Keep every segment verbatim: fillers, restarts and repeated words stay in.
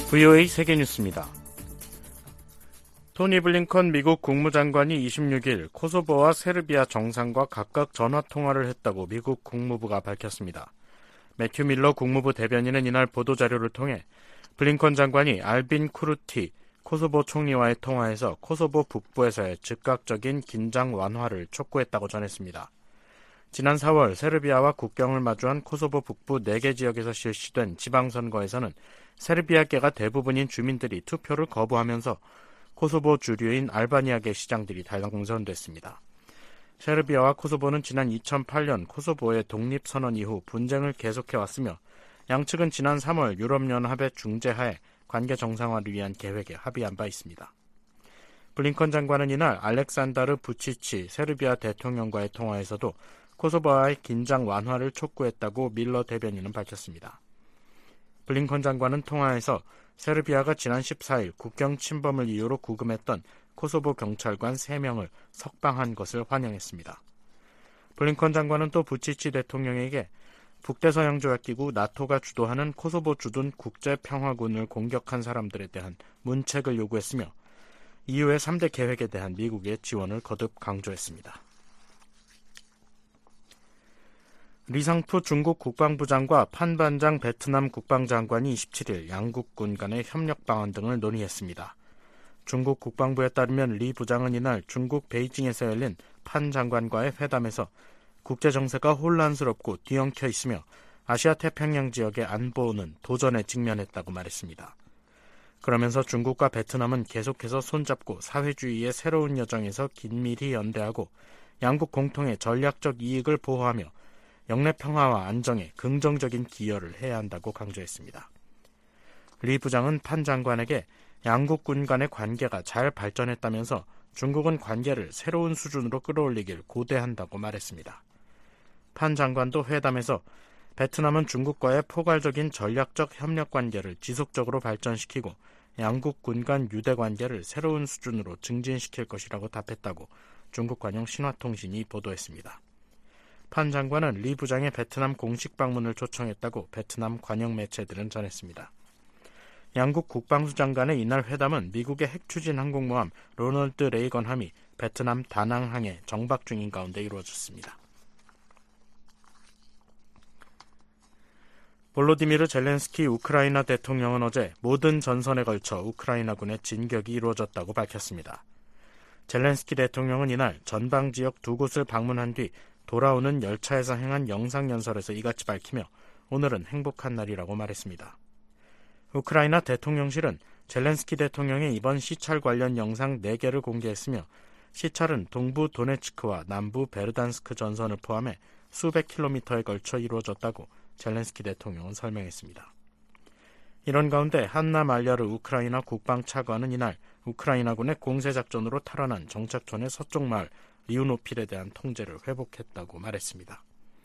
브이오에이 세계뉴스입니다. 토니 블링컨 미국 국무장관이 이십육 일 코소보와 세르비아 정상과 각각 전화통화를 했다고 미국 국무부가 밝혔습니다. 매튜 밀러 국무부 대변인은 이날 보도자료를 통해 블링컨 장관이 알빈 쿠르티 코소보 총리와의 통화에서 코소보 북부에서의 즉각적인 긴장 완화를 촉구했다고 전했습니다. 지난 사월 세르비아와 국경을 마주한 코소보 북부 네 개 지역에서 실시된 지방선거에서는 세르비아계가 대부분인 주민들이 투표를 거부하면서 코소보 주류인 알바니아계 시장들이 당선됐습니다. 세르비아와 코소보는 지난 이천팔 년 코소보의 독립선언 이후 분쟁을 계속해왔으며 양측은 지난 삼월 유럽연합의 중재하에 관계 정상화를 위한 계획에 합의한 바 있습니다. 블링컨 장관은 이날 알렉산다르 부치치 세르비아 대통령과의 통화에서도 코소보와의 긴장 완화를 촉구했다고 밀러 대변인은 밝혔습니다. 블링컨 장관은 통화에서 세르비아가 지난 십사 일 국경 침범을 이유로 구금했던 코소보 경찰관 세 명을 석방한 것을 환영했습니다. 블링컨 장관은 또 부치치 대통령에게 북대서양조약기구 나토가 주도하는 코소보 주둔 국제평화군을 공격한 사람들에 대한 문책을 요구했으며 이후의 삼 대 계획에 대한 미국의 지원을 거듭 강조했습니다. 리상푸 중국 국방부장과 판반장 베트남 국방장관이 이십칠 일 양국군 간의 협력 방안 등을 논의했습니다. 중국 국방부에 따르면 리 부장은 이날 중국 베이징에서 열린 판 장관과의 회담에서 국제정세가 혼란스럽고 뒤엉켜 있으며 아시아 태평양 지역의 안보는 도전에 직면했다고 말했습니다. 그러면서 중국과 베트남은 계속해서 손잡고 사회주의의 새로운 여정에서 긴밀히 연대하고 양국 공통의 전략적 이익을 보호하며 영내 평화와 안정에 긍정적인 기여를 해야 한다고 강조했습니다. 리 부장은 판 장관에게 양국 군 간의 관계가 잘 발전했다면서 중국은 관계를 새로운 수준으로 끌어올리길 고대한다고 말했습니다. 판 장관도 회담에서 베트남은 중국과의 포괄적인 전략적 협력 관계를 지속적으로 발전시키고 양국 군 간 유대 관계를 새로운 수준으로 증진시킬 것이라고 답했다고 중국 관영 신화통신이 보도했습니다. 판 장관은 리 부장의 베트남 공식 방문을 초청했다고 베트남 관영 매체들은 전했습니다. 양국 국방수 장관의 이날 회담은 미국의 핵추진 항공모함 로널드 레이건함이 베트남 다낭항에 정박 중인 가운데 이루어졌습니다. 볼로디미르 젤렌스키 우크라이나 대통령은 어제 모든 전선에 걸쳐 우크라이나군의 진격이 이루어졌다고 밝혔습니다. 젤렌스키 대통령은 이날 전방 지역 두 곳을 방문한 뒤 돌아오는 열차에서 행한 영상연설에서 이같이 밝히며 오늘은 행복한 날이라고 말했습니다. 우크라이나 대통령실은 젤렌스키 대통령의 이번 시찰 관련 영상 네 개를 공개했으며 시찰은 동부 도네츠크와 남부 베르단스크 전선을 포함해 수백 킬로미터에 걸쳐 이루어졌다고 젤렌스키 대통령은 설명했습니다. 이런 가운데 한나 말야르 우크라이나 국방차관은 이날 우크라이나군의 공세작전으로 탈환한 정착촌의 서쪽 마을 리우노필에 대한 통제를 회복했다고 말했습니다.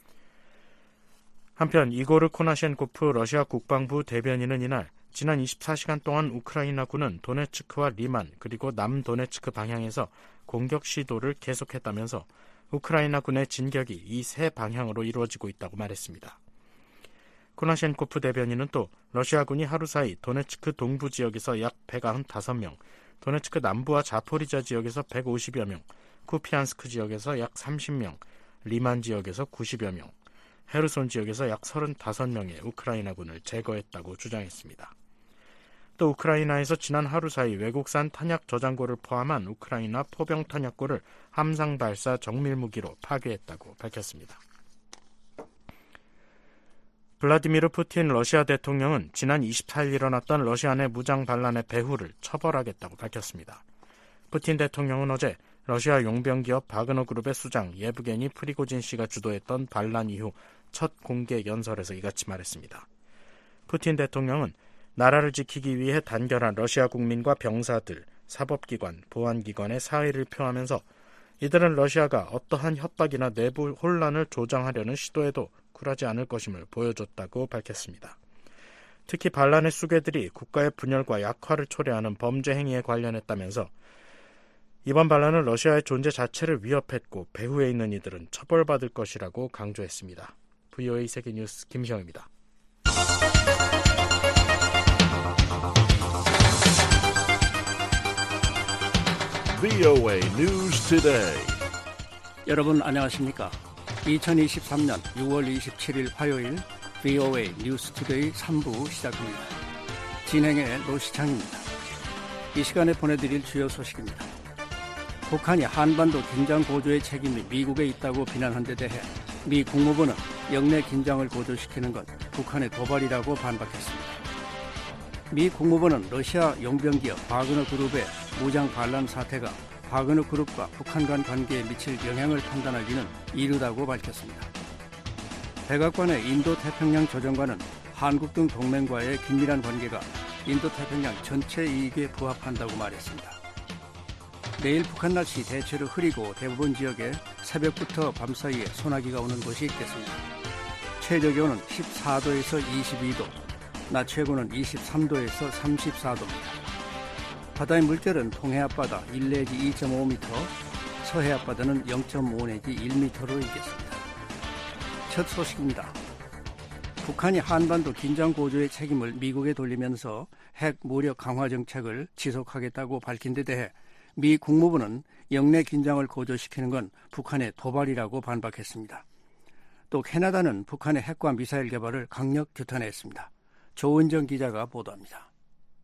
한편 이고르 코나셴코프 러시아 국방부 대변인은 이날 지난 이십사 시간 동안 우크라이나군은 도네츠크와 리만 그리고 남도네츠크 방향에서 공격 시도를 계속했다면서 우크라이나군의 진격이 이 세 방향으로 이루어지고 있다고 말했습니다. 코나셴코프 대변인은 또 러시아군이 하루 사이 도네츠크 동부 지역에서 약 백구십오 명, 도네츠크 남부와 자포리자 지역에서 백오십여 명, 쿠피안스크 지역에서 약 삼십 명, 리만 지역에서 구십여 명, 헤르손 지역에서 약 서른다섯 명의 우크라이나군을 제거했다고 주장했습니다. 또 우크라이나에서 지난 하루 사이 외국산 탄약 저장고를 포함한 우크라이나 포병 탄약고를 함상 발사 정밀 무기로 파괴했다고 밝혔습니다. 블라디미르 푸틴 러시아 대통령은 지난 이십사 일 일어났던 러시아 내 무장 반란의 배후를 처벌하겠다고 밝혔습니다. 푸틴 대통령은 어제 러시아 용병기업 바그너 그룹의 수장 예브게니 프리고진 씨가 주도했던 반란 이후 첫 공개 연설에서 이같이 말했습니다. 푸틴 대통령은 나라를 지키기 위해 단결한 러시아 국민과 병사들, 사법기관, 보안기관의 사의를 표하면서 이들은 러시아가 어떠한 협박이나 내부 혼란을 조장하려는 시도에도 굴하지 않을 것임을 보여줬다고 밝혔습니다. 특히 반란의 수괴들이 국가의 분열과 약화를 초래하는 범죄 행위에 관련했다면서 이번 반란은 러시아의 존재 자체를 위협했고 배후에 있는 이들은 처벌받을 것이라고 강조했습니다. 브이오에이 세계뉴스 김시영입니다. 브이오에이 News Today. 여러분 안녕하십니까? 이천이십삼년 유월 이십칠일 화요일 브이오에이 뉴스 투데이 삼 부 시작합니다. 진행의 노시창입니다. 이 시간에 보내드릴 주요 소식입니다. 북한이 한반도 긴장 고조의 책임이 미국에 있다고 비난한 데 대해 미 국무부는 영내 긴장을 고조시키는 건 북한의 도발이라고 반박했습니다. 미 국무부는 러시아 용병기업 바그너 그룹의 무장 반란 사태가 바그너 그룹과 북한 간 관계에 미칠 영향을 판단하기는 이르다고 밝혔습니다. 백악관의 인도태평양 조정관은 한국 등 동맹과의 긴밀한 관계가 인도태평양 전체 이익에 부합한다고 말했습니다. 내일 북한 날씨 대체로 흐리고 대부분 지역에 새벽부터 밤 사이에 소나기가 오는 곳이 있겠습니다. 최저기온은 십사도에서 이십이도, 낮 최고는 이십삼도에서 삼십사도입니다. 바다의 물결은 동해 앞바다 일 내지 이 점 오 미터, 서해 앞바다는 영 점 오 내지 일 미터로 일겠습니다. 첫 소식입니다. 북한이 한반도 긴장 고조의 책임을 미국에 돌리면서 핵 무력 강화 정책을 지속하겠다고 밝힌 데 대해 미 국무부는 영내 긴장을 고조시키는 건 북한의 도발이라고 반박했습니다. 또 캐나다는 북한의 핵과 미사일 개발을 강력 규탄했습니다. 조은정 기자가 보도합니다.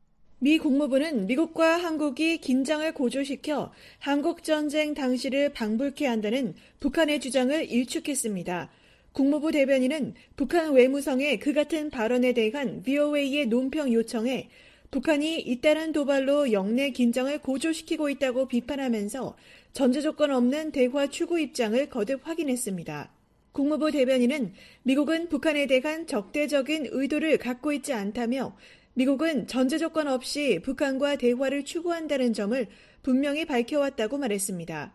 미 국무부는 미국과 한국이 긴장을 고조시켜 한국전쟁 당시를 방불케 한다는 북한의 주장을 일축했습니다. 국무부 대변인은 북한 외무성의 그 같은 발언에 대한 브이오에이의 논평 요청에 북한이 잇따른 도발로 영내 긴장을 고조시키고 있다고 비판하면서 전제조건 없는 대화 추구 입장을 거듭 확인했습니다. 국무부 대변인은 미국은 북한에 대한 적대적인 의도를 갖고 있지 않다며 미국은 전제조건 없이 북한과 대화를 추구한다는 점을 분명히 밝혀왔다고 말했습니다.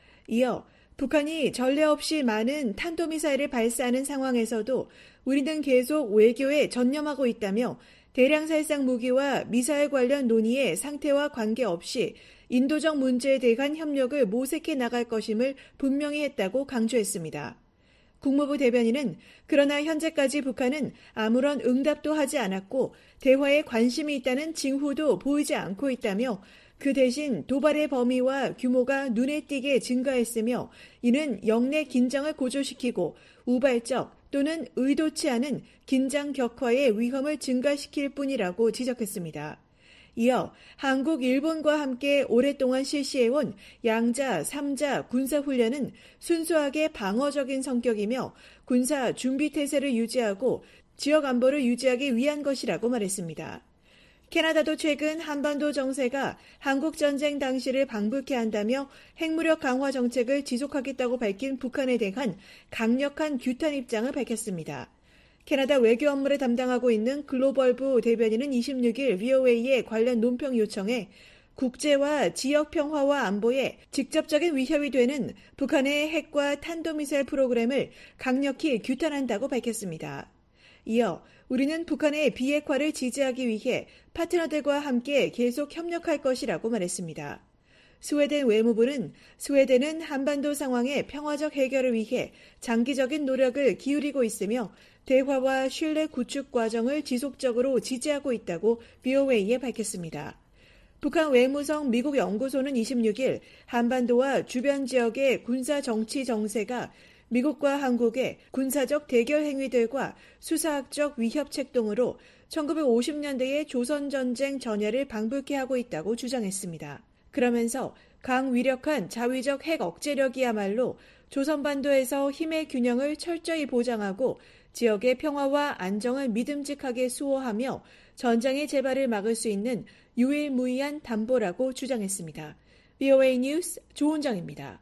이어 북한이 전례 없이 많은 탄도미사일을 발사하는 상황에서도 우리는 계속 외교에 전념하고 있다며 대량 살상 무기와 미사일 관련 논의의 상태와 관계없이 인도적 문제에 대한 협력을 모색해 나갈 것임을 분명히 했다고 강조했습니다. 국무부 대변인은 그러나 현재까지 북한은 아무런 응답도 하지 않았고 대화에 관심이 있다는 징후도 보이지 않고 있다며 그 대신 도발의 범위와 규모가 눈에 띄게 증가했으며 이는 영내 긴장을 고조시키고 우발적 또는 의도치 않은 긴장 격화의 위험을 증가시킬 뿐이라고 지적했습니다. 이어 한국, 일본과 함께 오랫동안 실시해온 양자, 삼자 군사훈련은 순수하게 방어적인 성격이며 군사 준비태세를 유지하고 지역 안보를 유지하기 위한 것이라고 말했습니다. 캐나다도 최근 한반도 정세가 한국전쟁 당시를 방불케 한다며 핵무력 강화 정책을 지속하겠다고 밝힌 북한에 대한 강력한 규탄 입장을 밝혔습니다. 캐나다 외교 업무를 담당하고 있는 글로벌부 대변인은 이십육일 브이오에이의 관련 논평 요청에 국제와 지역 평화와 안보에 직접적인 위협이 되는 북한의 핵과 탄도미사일 프로그램을 강력히 규탄한다고 밝혔습니다. 이어 우리는 북한의 비핵화를 지지하기 위해 파트너들과 함께 계속 협력할 것이라고 말했습니다. 스웨덴 외무부는 스웨덴은 한반도 상황의 평화적 해결을 위해 장기적인 노력을 기울이고 있으며 대화와 신뢰 구축 과정을 지속적으로 지지하고 있다고 브이오에이에 밝혔습니다. 북한 외무성 미국 연구소는 이십육일 한반도와 주변 지역의 군사 정치 정세가 미국과 한국의 군사적 대결 행위들과 수사학적 위협책 등으로 천구백오십년대의 조선전쟁 전야를 방불케 하고 있다고 주장했습니다. 그러면서 강위력한 자위적 핵 억제력이야말로 조선반도에서 힘의 균형을 철저히 보장하고 지역의 평화와 안정을 믿음직하게 수호하며 전장의 재발을 막을 수 있는 유일무이한 담보라고 주장했습니다. 브이오에이 뉴스 조은정입니다.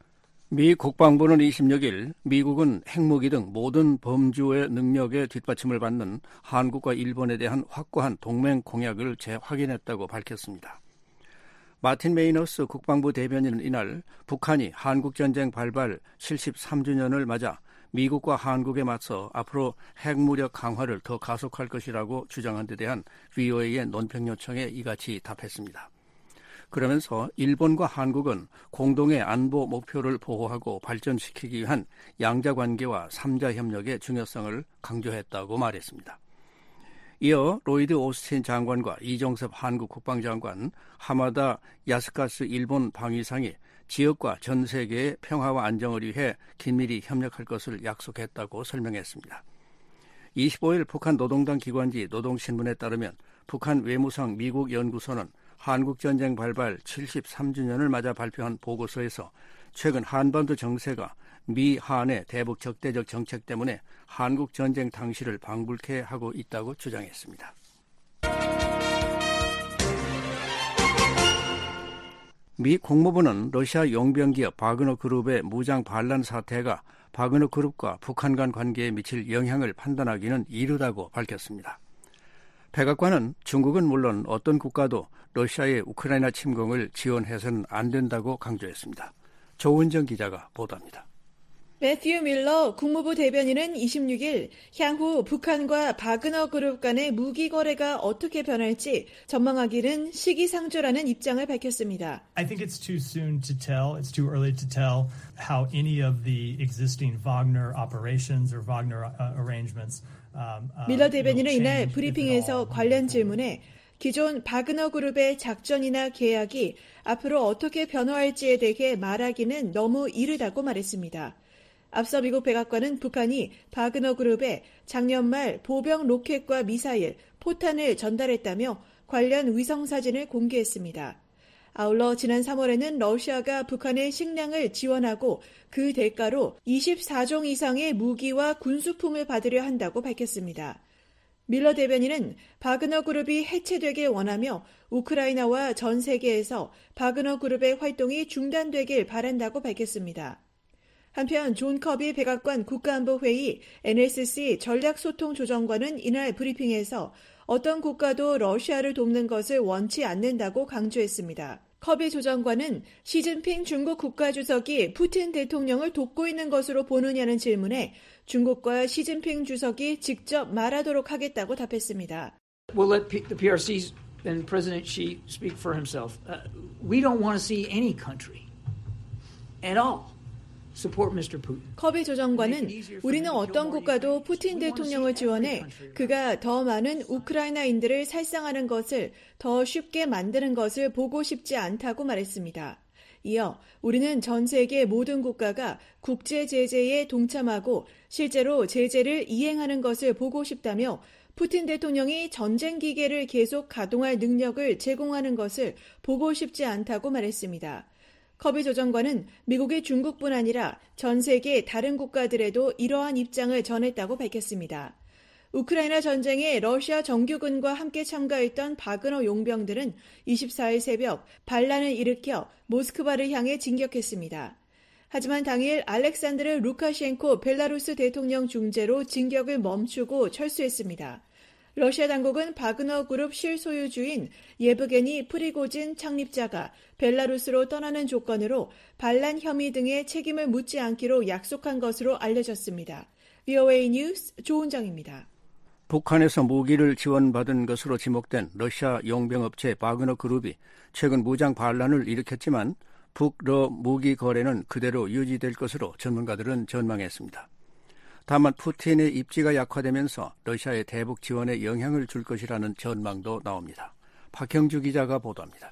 미 국방부는 이십육일 미국은 핵무기 등 모든 범주의 능력의 뒷받침을 받는 한국과 일본에 대한 확고한 동맹 공약을 재확인했다고 밝혔습니다. 마틴 메이너스 국방부 대변인은 이날 북한이 한국전쟁 발발 칠십삼주년을 맞아 미국과 한국에 맞서 앞으로 핵무력 강화를 더 가속할 것이라고 주장한 데 대한 브이오에이의 논평 요청에 이같이 답했습니다. 그러면서 일본과 한국은 공동의 안보 목표를 보호하고 발전시키기 위한 양자관계와 삼자협력의 중요성을 강조했다고 말했습니다. 이어 로이드 오스틴 장관과 이정섭 한국 국방장관, 하마다 야스카스 일본 방위상이 지역과 전 세계의 평화와 안정을 위해 긴밀히 협력할 것을 약속했다고 설명했습니다. 이십오일 북한 노동당 기관지 노동신문에 따르면 북한 외무성 미국 연구소는 한국전쟁 발발 칠십삼 주년을 맞아 발표한 보고서에서 최근 한반도 정세가 미, 한의 대북 적대적 정책 때문에 한국전쟁 당시를 방불케 하고 있다고 주장했습니다. 미 국무부는 러시아 용병기업 바그너 그룹의 무장 반란 사태가 바그너 그룹과 북한 간 관계에 미칠 영향을 판단하기는 이르다고 밝혔습니다. 백악관은 중국은 물론 어떤 국가도 러시아의 우크라이나 침공을 지원해서는 안 된다고 강조했습니다. 조은정 기자가 보도합니다. 매튜 밀러 국무부 대변인은 이십육일 향후 북한과 바그너 그룹 간의 무기 거래가 어떻게 변할지 전망하기는 시기상조라는 입장을 밝혔습니다. I think it's too soon to tell. It's too early to tell how any of the existing Wagner operations or Wagner uh, arrangements. Um, uh, 밀러 대변인은 이날 브리핑에서 관련 질문에 기존 바그너 그룹의 작전이나 계약이 앞으로 어떻게 변화할지에 대해 말하기는 너무 이르다고 말했습니다. 앞서 미국 백악관은 북한이 바그너 그룹에 작년 말 보병 로켓과 미사일, 포탄을 전달했다며 관련 위성사진을 공개했습니다. 아울러 지난 삼월에는 러시아가 북한의 식량을 지원하고 그 대가로 이십사 종 이상의 무기와 군수품을 받으려 한다고 밝혔습니다. 밀러 대변인은 바그너 그룹이 해체되길 원하며 우크라이나와 전 세계에서 바그너 그룹의 활동이 중단되길 바란다고 밝혔습니다. 한편 존 커비 백악관 국가안보회의 엔에스씨 전략소통조정관은 이날 브리핑에서 어떤 국가도 러시아를 돕는 것을 원치 않는다고 강조했습니다. 커비 조정관은 시진핑 중국 국가주석이 푸틴 대통령을 돕고 있는 것으로 보느냐는 질문에 중국과 시진핑 주석이 직접 말하도록 하겠다고 답했습니다. We'll let the 피알씨 and President Xi speak for himself. Uh, we don't want to see any country at all. 커비 조정관은 우리는 어떤 국가도 푸틴 대통령을 지원해 그가 더 많은 우크라이나인들을 살상하는 것을 더 쉽게 만드는 것을 보고 싶지 않다고 말했습니다. 이어 우리는 전 세계 모든 국가가 국제 제재에 동참하고 실제로 제재를 이행하는 것을 보고 싶다며 푸틴 대통령이 전쟁 기계를 계속 가동할 능력을 제공하는 것을 보고 싶지 않다고 말했습니다. 커비 조정관은 미국이 중국뿐 아니라 전 세계 다른 국가들에도 이러한 입장을 전했다고 밝혔습니다. 우크라이나 전쟁에 러시아 정규군과 함께 참가했던 바그너 용병들은 이십사일 새벽 반란을 일으켜 모스크바를 향해 진격했습니다. 하지만 당일 알렉산드르 루카셴코 벨라루스 대통령 중재로 진격을 멈추고 철수했습니다. 러시아 당국은 바그너 그룹 실소유주인 예브게니 프리고진 창립자가 벨라루스로 떠나는 조건으로 반란 혐의 등의 책임을 묻지 않기로 약속한 것으로 알려졌습니다. 브이오에이 뉴스 조은정입니다. 북한에서 무기를 지원받은 것으로 지목된 러시아 용병업체 바그너 그룹이 최근 무장 반란을 일으켰지만 북러 무기 거래는 그대로 유지될 것으로 전문가들은 전망했습니다. 다만 푸틴의 입지가 약화되면서 러시아의 대북 지원에 영향을 줄 것이라는 전망도 나옵니다. 박형주 기자가 보도합니다.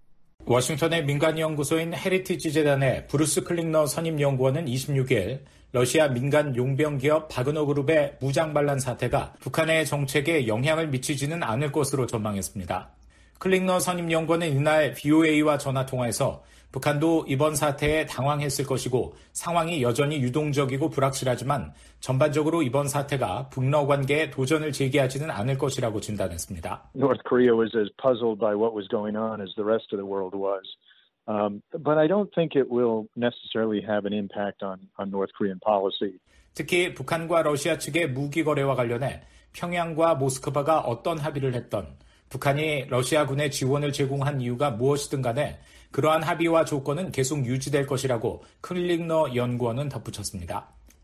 워싱턴의 민간연구소인 헤리티지 재단의 브루스 클링너 선임연구원은 이십육일 러시아 민간 용병기업 바그너 그룹의 무장 반란 사태가 북한의 정책에 영향을 미치지는 않을 것으로 전망했습니다. 클링너 선임연구원은 이날 브이오에이와 전화통화에서 북한도 이번 사태에 당황했을 것이고 상황이 여전히 유동적이고 불확실하지만 전반적으로 이번 사태가 북러 관계에 도전을 제기하지는 않을 것이라고 진단했습니다. North Korea was as puzzled by what was going on as the rest of the world was. Um, but I don't think it will necessarily have an impact on, on North Korean policy. 특히 북한과 러시아 측의 무기 거래와 관련해 평양과 모스크바가 어떤 합의를 했던 북한이 러시아군에 지원을 제공한 이유가 무엇이든 간에 그러한 합의와 조건은 계속 유지될 것이라고 클링너 연구원은 덧붙였습니다.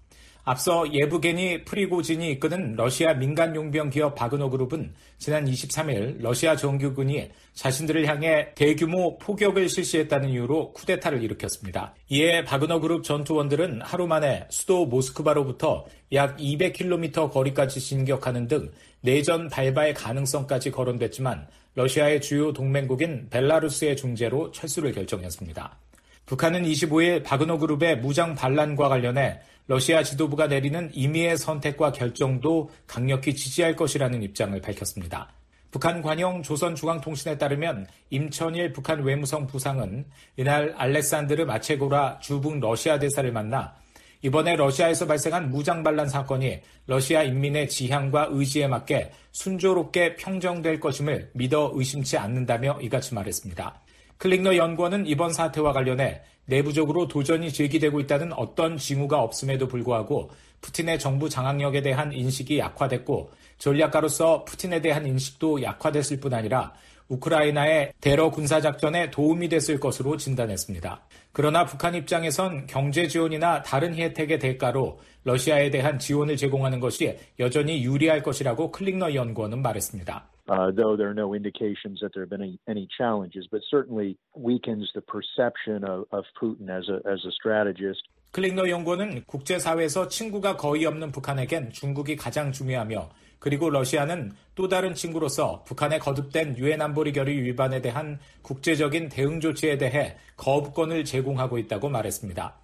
앞서 예브게니 프리고진이 이끄는 러시아 민간 용병 기업 바그너 그룹은 지난 이십삼일 러시아 정규군이 자신들을 향해 대규모 포격을 실시했다는 이유로 쿠데타를 일으켰습니다. 이에 바그너 그룹 전투원들은 하루 만에 수도 모스크바로부터 약 이백 킬로미터 거리까지 진격하는 등 내전 발발 가능성까지 거론됐지만 러시아의 주요 동맹국인 벨라루스의 중재로 철수를 결정했습니다. 북한은 이십오일 바그너 그룹의 무장 반란과 관련해 러시아 지도부가 내리는 임의의 선택과 결정도 강력히 지지할 것이라는 입장을 밝혔습니다. 북한 관영 조선중앙통신에 따르면 임천일 북한 외무성 부상은 이날 알렉산드르 마체고라 주북 러시아 대사를 만나 이번에 러시아에서 발생한 무장 반란 사건이 러시아 인민의 지향과 의지에 맞게 순조롭게 평정될 것임을 믿어 의심치 않는다며 이같이 말했습니다. 클릭너 연구원은 이번 사태와 관련해 내부적으로 도전이 제기되고 있다는 어떤 징후가 없음에도 불구하고 푸틴의 정부 장악력에 대한 인식이 약화됐고 전략가로서 푸틴에 대한 인식도 약화됐을 뿐 아니라 우크라이나의 대러 군사작전에 도움이 됐을 것으로 진단했습니다. 그러나 북한 입장에선 경제 지원이나 다른 혜택의 대가로 러시아에 대한 지원을 제공하는 것이 여전히 유리할 것이라고 클릭너 연구원은 말했습니다. Uh, though there are no indications that there have been any, any challenges, but certainly weakens the perception of, of Putin as a, as a strategist. 클릭너 연구원은 국제사회에서 친구가 거의 없는 북한에겐 중국이 가장 중요하며 그리고 러시아는 또 다른 친구로서 북한의 거듭된 유엔 안보리 결의 위반에 대한 국제적인 대응 조치에 대해 거부권을 제공하고 있다고 말했습니다.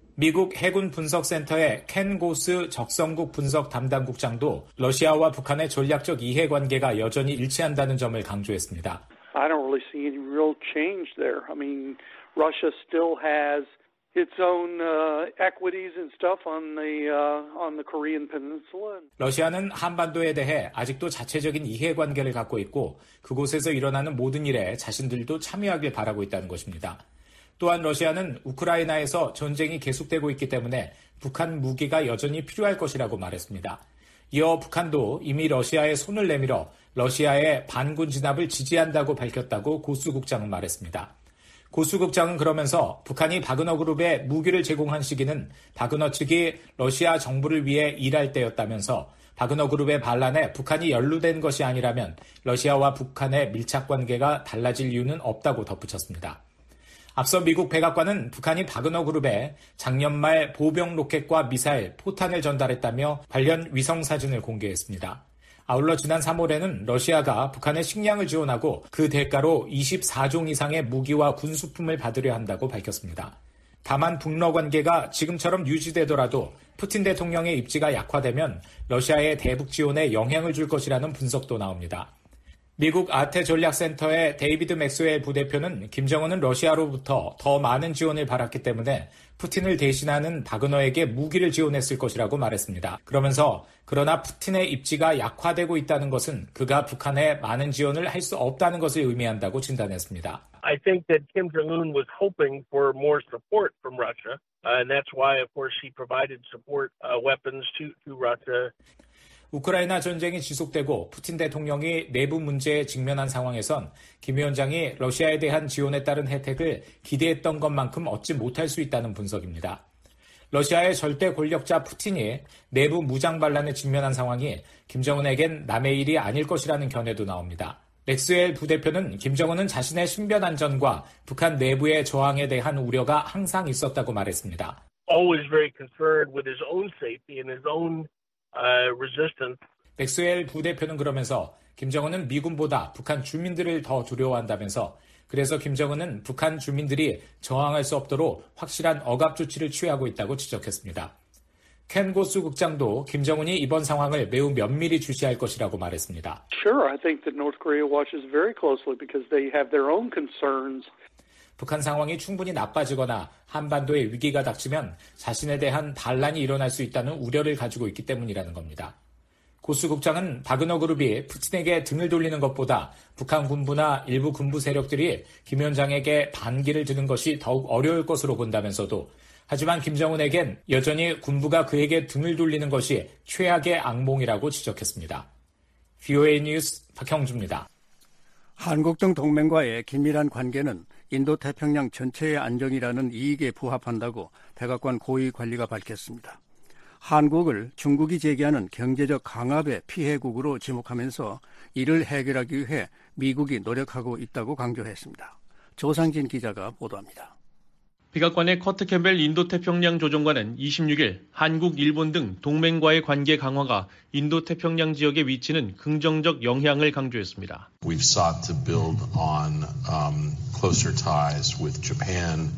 미국 해군 분석센터의 켄 고스 적성국 분석 담당국장도 러시아와 북한의 전략적 이해관계가 여전히 일치한다는 점을 강조했습니다. I don't really see any real change there. I mean, Russia still has its own uh, equities and stuff on the uh, on the Korean Peninsula. 러시아는 한반도에 대해 아직도 자체적인 이해관계를 갖고 있고 그곳에서 일어나는 모든 일에 자신들도 참여하길 바라고 있다는 것입니다. 또한 러시아는 우크라이나에서 전쟁이 계속되고 있기 때문에 북한 무기가 여전히 필요할 것이라고 말했습니다. 이어 북한도 이미 러시아에 손을 내밀어 러시아의 반군 진압을 지지한다고 밝혔다고 고수 국장은 말했습니다. 고수 국장은 그러면서 북한이 바그너 그룹에 무기를 제공한 시기는 바그너 측이 러시아 정부를 위해 일할 때였다면서 바그너 그룹의 반란에 북한이 연루된 것이 아니라면 러시아와 북한의 밀착 관계가 달라질 이유는 없다고 덧붙였습니다. 앞서 미국 백악관은 북한이 바그너 그룹에 작년 말 보병 로켓과 미사일, 포탄을 전달했다며 관련 위성 사진을 공개했습니다. 아울러 지난 삼월에는 러시아가 북한의 식량을 지원하고 그 대가로 이십사 종 이상의 무기와 군수품을 받으려 한다고 밝혔습니다. 다만 북러 관계가 지금처럼 유지되더라도 푸틴 대통령의 입지가 약화되면 러시아의 대북 지원에 영향을 줄 것이라는 분석도 나옵니다. 미국 아태전략센터의 데이비드 맥스웰 부대표는 김정은은 러시아로부터 더 많은 지원을 받았기 때문에 푸틴을 대신하는 바그너에게 무기를 지원했을 것이라고 말했습니다. 그러면서 그러나 푸틴의 입지가 약화되고 있다는 것은 그가 북한에 많은 지원을 할 수 없다는 것을 의미한다고 진단했습니다. I think that Kim Jong-un was hoping for more support from Russia, uh, and that's why, of course, he provided support uh, weapons to, to Russia. 우크라이나 전쟁이 지속되고 푸틴 대통령이 내부 문제에 직면한 상황에선 김 위원장이 러시아에 대한 지원에 따른 혜택을 기대했던 것만큼 얻지 못할 수 있다는 분석입니다. 러시아의 절대 권력자 푸틴이 내부 무장 반란에 직면한 상황이 김정은에겐 남의 일이 아닐 것이라는 견해도 나옵니다. 맥스웰 부대표는 김정은은 자신의 신변 안전과 북한 내부의 저항에 대한 우려가 항상 있었다고 말했습니다. Always very concerned with his own safety and his own Uh, resistance. 맥스웰 부대표는 그러면서 김정은은 미군보다 북한 주민들을 더 두려워한다면서 그래서 김정은은 북한 주민들이 저항할 수 없도록 확실한 억압 조치를 취하고 있다고 지적했습니다. 켄 고수 국장도 김정은이 이번 상황을 매우 면밀히 주시할 것이라고 말했습니다. Sure, I think that North Korea watches very closely because they have their own concerns. 북한 상황이 충분히 나빠지거나 한반도에 위기가 닥치면 자신에 대한 반란이 일어날 수 있다는 우려를 가지고 있기 때문이라는 겁니다. 고수 국장은 바그너 그룹이 푸틴에게 등을 돌리는 것보다 북한 군부나 일부 군부 세력들이 김 위원장에게 반기를 드는 것이 더욱 어려울 것으로 본다면서도 하지만 김정은에겐 여전히 군부가 그에게 등을 돌리는 것이 최악의 악몽이라고 지적했습니다. 브이오에이 뉴스 박형주입니다. 한국 등 동맹과의 긴밀한 관계는 인도태평양 전체의 안정이라는 이익에 부합한다고 백악관 고위 관리가 밝혔습니다. 한국을 중국이 제기하는 경제적 강압의 피해국으로 지목하면서 이를 해결하기 위해 미국이 노력하고 있다고 강조했습니다. 조상진 기자가 보도합니다. 백악관의 커트 캠벨 인도태평양 조정관은 이십육 일 한국, 일본 등 동맹과의 관계 강화가 인도태평양 지역에 미치는 긍정적 영향을 강조했습니다. We've sought to build on um, closer ties with Japan.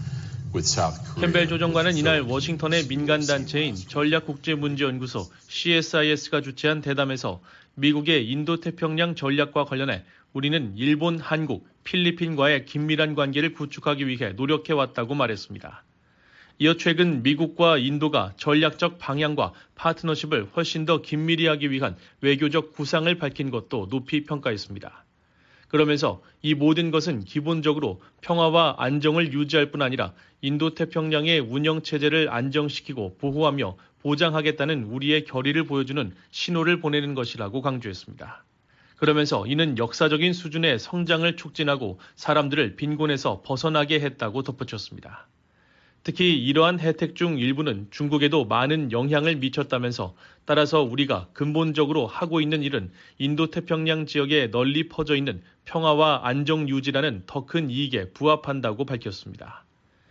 캠벨 조정관은 이날 워싱턴의 민간단체인 전략국제문제연구소 씨에스아이에스가 주최한 대담에서 미국의 인도태평양 전략과 관련해 우리는 일본, 한국, 필리핀과의 긴밀한 관계를 구축하기 위해 노력해왔다고 말했습니다. 이어 최근 미국과 인도가 전략적 방향과 파트너십을 훨씬 더 긴밀히 하기 위한 외교적 구상을 밝힌 것도 높이 평가했습니다. 그러면서 이 모든 것은 기본적으로 평화와 안정을 유지할 뿐 아니라 인도태평양의 운영체제를 안정시키고 보호하며 보장하겠다는 우리의 결의를 보여주는 신호를 보내는 것이라고 강조했습니다. 그러면서 이는 역사적인 수준의 성장을 촉진하고 사람들을 빈곤에서 벗어나게 했다고 덧붙였습니다. 특히 이러한 혜택 중 일부는 중국에도 많은 영향을 미쳤다면서 따라서 우리가 근본적으로 하고 있는 일은 인도태평양 지역에 널리 퍼져 있는 평화와 안정 유지라는 더 큰 이익에 부합한다고 밝혔습니다.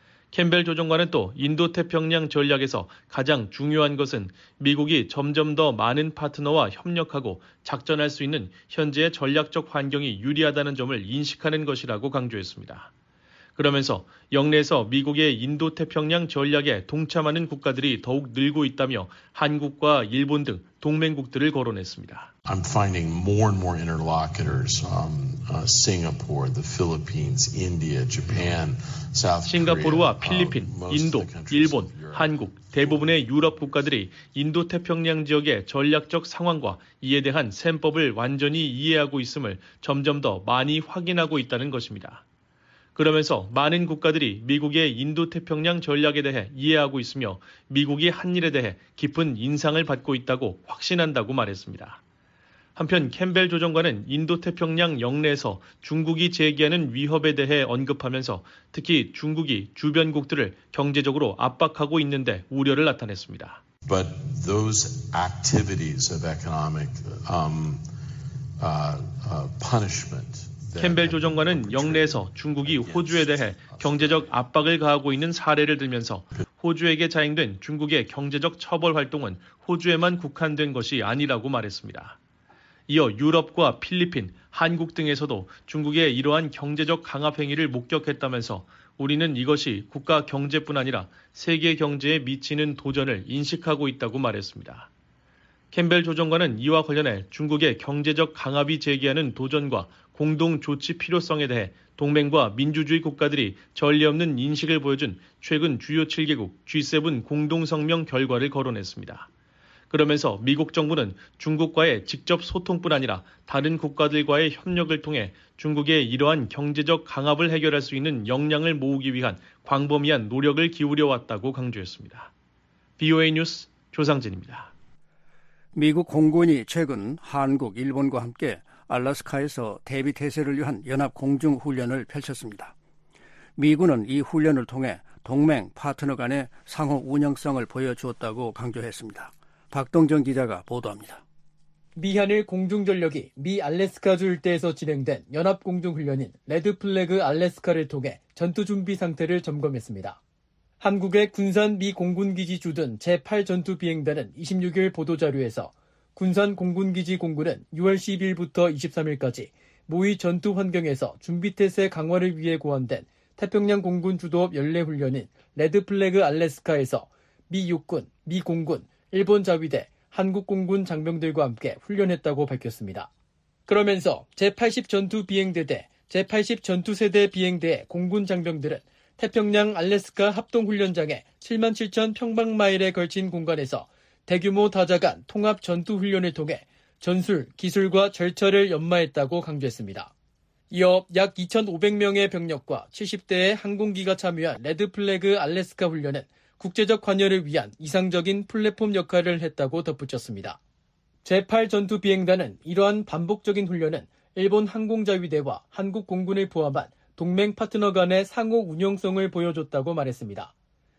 캠벨 조정관은 또 인도태평양 전략에서 가장 중요한 것은 미국이 점점 더 많은 파트너와 협력하고 작전할 수 있는 현재의 전략적 환경이 유리하다는 점을 인식하는 것이라고 강조했습니다. 그러면서 영내에서 미국의 인도태평양 전략에 동참하는 국가들이 더욱 늘고 있다며 한국과 일본 등 동맹국들을 거론했습니다. I'm finding more and more interlocutors, um, uh, Singapore, the Philippines, India, Japan, South Korea. 싱가포르와 필리핀, 인도, 일본, 한국, 대부분의 유럽 국가들이 인도태평양 지역의 전략적 상황과 이에 대한 셈법을 완전히 이해하고 있음을 점점 더 많이 확인하고 있다는 것입니다. 그러면서 많은 국가들이 미국의 인도태평양 전략에 대해 이해하고 있으며 미국이 한 일에 대해 깊은 인상을 받고 있다고 확신한다고 말했습니다. 한편 캠벨 조정관은 인도태평양 영내에서 중국이 제기하는 위협에 대해 언급하면서 특히 중국이 주변국들을 경제적으로 압박하고 있는데 우려를 나타냈습니다. But those activities of economic um, uh, uh, punishment 캠벨 조정관은 영내에서 중국이 호주에 대해 경제적 압박을 가하고 있는 사례를 들면서 호주에게 자행된 중국의 경제적 처벌 활동은 호주에만 국한된 것이 아니라고 말했습니다. 이어 유럽과 필리핀, 한국 등에서도 중국의 이러한 경제적 강압 행위를 목격했다면서 우리는 이것이 국가 경제뿐 아니라 세계 경제에 미치는 도전을 인식하고 있다고 말했습니다. 캠벨 조정관은 이와 관련해 중국의 경제적 강압이 제기하는 도전과 공동 조치 필요성에 대해 동맹과 민주주의 국가들이 전례 없는 인식을 보여준 최근 주요 칠 개국 지 세븐 공동성명 결과를 거론했습니다. 그러면서 미국 정부는 중국과의 직접 소통뿐 아니라 다른 국가들과의 협력을 통해 중국의 이러한 경제적 강압을 해결할 수 있는 역량을 모으기 위한 광범위한 노력을 기울여왔다고 강조했습니다. 브이오에이 뉴스 조상진입니다. 미국 공군이 최근 한국, 일본과 함께 알래스카에서 대비태세를 위한 연합 공중훈련을 펼쳤습니다. 미군은 이 훈련을 통해 동맹 파트너 간의 상호 운영성을 보여주었다고 강조했습니다. 박동정 기자가 보도합니다. 미한일 공중전력이 미 알래스카주 일대에서 진행된 연합공중훈련인 레드플래그 알래스카를 통해 전투준비 상태를 점검했습니다. 한국의 군산 미 공군기지 주둔 제팔 전투비행단은 이십육 일 보도자료에서 군산 공군기지 공군은 유월 십일부터 이십삼일까지 모의 전투 환경에서 준비태세 강화를 위해 고안된 태평양 공군 주도업 연례훈련인 레드플래그 알래스카에서 미 육군, 미 공군, 일본 자위대, 한국 공군 장병들과 함께 훈련했다고 밝혔습니다. 그러면서 제팔십 전투비행대대, 제팔십 전투세대 비행대의 공군 장병들은 태평양 알래스카 합동훈련장의 칠만 칠천 평방마일에 걸친 공간에서 대규모 다자간 통합 전투훈련을 통해 전술, 기술과 절차를 연마했다고 강조했습니다. 이어 약 이천오백 명의 병력과 칠십 대의 항공기가 참여한 레드플래그 알래스카 훈련은 국제적 관여를 위한 이상적인 플랫폼 역할을 했다고 덧붙였습니다. 제팔 전투비행단은 이러한 반복적인 훈련은 일본 항공자위대와 한국 공군을 포함한 동맹 파트너 간의 상호 운용성을 보여줬다고 말했습니다.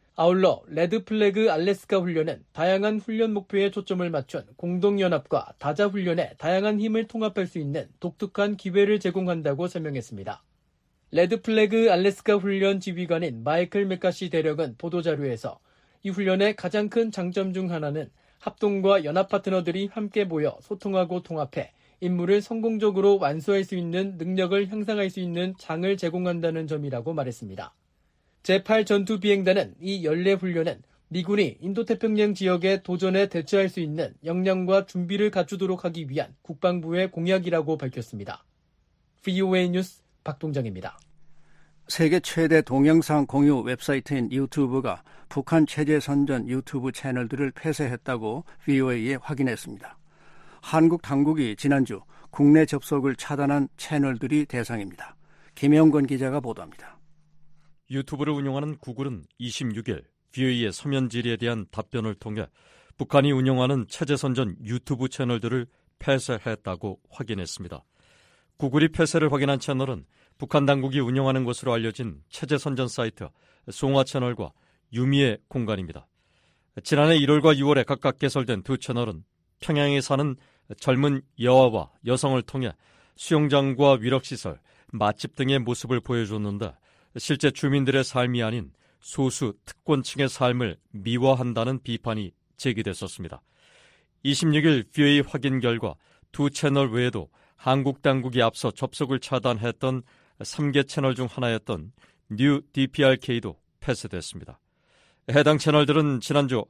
아울러 레드 플래그 알래스카 훈련은 다양한 훈련 목표에 초점을 맞춘 공동연합과 다자 훈련에 다양한 힘을 통합할 수 있는 독특한 기회를 제공한다고 설명했습니다. 레드 플래그 알래스카 훈련 지휘관인 마이클 맥카시 대령은 보도자료에서 이 훈련의 가장 큰 장점 중 하나는 합동과 연합 파트너들이 함께 모여 소통하고 통합해 임무를 성공적으로 완수할 수 있는 능력을 향상할 수 있는 장을 제공한다는 점이라고 말했습니다. 제팔 전투비행단은 이 연례 훈련은 미군이 인도태평양 지역의 도전에 대처할 수 있는 역량과 준비를 갖추도록 하기 위한 국방부의 공약이라고 밝혔습니다. 브이오에이 뉴스 박동정입니다. 세계 최대 동영상 공유 웹사이트인 유튜브가 북한 체제 선전 유튜브 채널들을 폐쇄했다고 브이오에이에 확인했습니다. 한국 당국이 지난주 국내 접속을 차단한 채널들이 대상입니다. 김영건 기자가 보도합니다. 유튜브를 운영하는 구글은 이십육 일 브이오에이의 서면 질의에 대한 답변을 통해 북한이 운영하는 체제선전 유튜브 채널들을 폐쇄했다고 확인했습니다. 구글이 폐쇄를 확인한 채널은 북한 당국이 운영하는 것으로 알려진 체제선전 사이트 송화 채널과 유미의 공간입니다. 지난해 일월과 유월에 각각 개설된 두 채널은 평양에 사는 젊은 여아와 여성을 통해 수영장과 위락시설, 맛집 등의 모습을 보여줬는데 실제 주민들의 삶이 아닌 소수 특권층의 삶을 미화한다는 비판이 제기됐었습니다. 이십육 일 브이오에이 확인 결과 두 채널 외에도 한국 당국이 앞서 접속을 차단했던 세 개 채널 중 하나였던 뉴 디피알케이도 폐쇄됐습니다. 해당 채널들은 지난주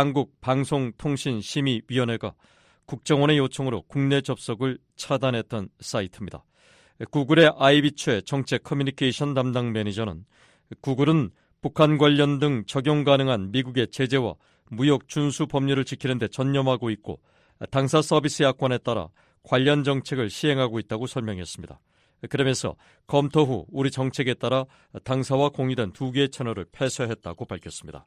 한국방송통신심의위원회가 국정원의 요청으로 국내 접속을 차단했던 사이트입니다. 구글의 아이비최 정책 커뮤니케이션 담당 매니저는 구글은 북한 관련 등 적용 가능한 미국의 제재와 무역 준수 법률을 지키는 데 전념하고 있고 당사 서비스 약관에 따라 관련 정책을 시행하고 있다고 설명했습니다. 그러면서 검토 후 우리 정책에 따라 당사와 공유된 두 개의 채널을 폐쇄했다고 밝혔습니다.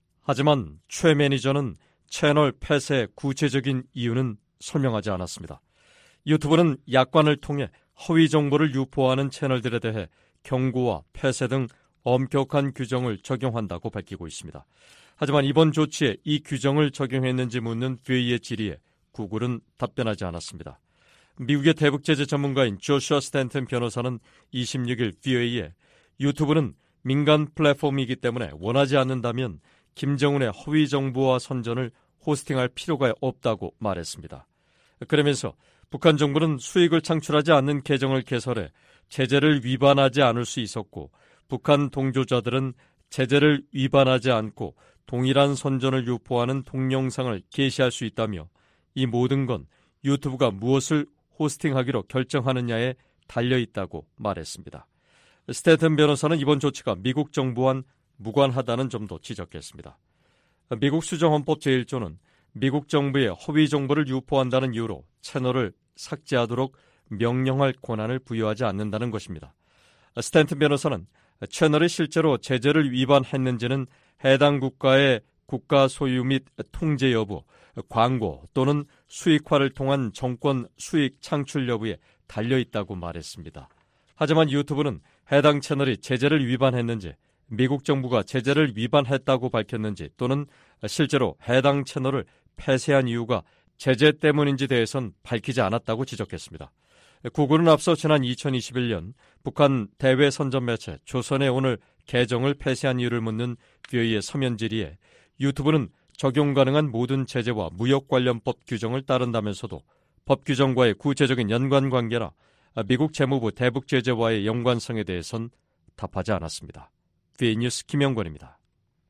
하지만 최 매니저는 채널 폐쇄의 구체적인 이유는 설명하지 않았습니다. 유튜브는 약관을 통해 허위 정보를 유포하는 채널들에 대해 경고와 폐쇄 등 엄격한 규정을 적용한다고 밝히고 있습니다. 하지만 이번 조치에 이 규정을 적용했는지 묻는 브이오에이의 질의에 구글은 답변하지 않았습니다. 미국의 대북 제재 전문가인 조슈아 스탠튼 변호사는 이십육 일 브이오에이에 유튜브는 민간 플랫폼이기 때문에 원하지 않는다면 김정은의 허위 정보와 선전을 호스팅할 필요가 없다고 말했습니다. 그러면서 북한 정부는 수익을 창출하지 않는 계정을 개설해 제재를 위반하지 않을 수 있었고 북한 동조자들은 제재를 위반하지 않고 동일한 선전을 유포하는 동영상을 게시할 수 있다며 이 모든 건 유튜브가 무엇을 호스팅하기로 결정하느냐에 달려있다고 말했습니다. 스탠튼 변호사는 이번 조치가 미국 정부와는 무관하다는 점도 지적했습니다. 미국 수정헌법 제일 조는 미국 정부의 허위 정보를 유포한다는 이유로 채널을 삭제하도록 명령할 권한을 부여하지 않는다는 것입니다. 스탠튼 변호사는 채널이 실제로 제재를 위반했는지는 해당 국가의 국가 소유 및 통제 여부, 광고 또는 수익화를 통한 정권 수익 창출 여부에 달려있다고 말했습니다. 하지만 유튜브는 해당 채널이 제재를 위반했는지, 미국 정부가 제재를 위반했다고 밝혔는지 또는 실제로 해당 채널을 폐쇄한 이유가 제재 때문인지 대해선 밝히지 않았다고 지적했습니다. 구글은 앞서 지난 이천이십일 년 북한 대외 선전 매체 조선의 오늘 계정을 폐쇄한 이유를 묻는 브이오에이의 서면 질의에 유튜브는 적용 가능한 모든 제재와 무역 관련법 규정을 따른다면서도 법 규정과의 구체적인 연관관계나 미국 재무부 대북 제재와의 연관성에 대해선 답하지 않았습니다. 브이오에이 뉴스 김영권입니다.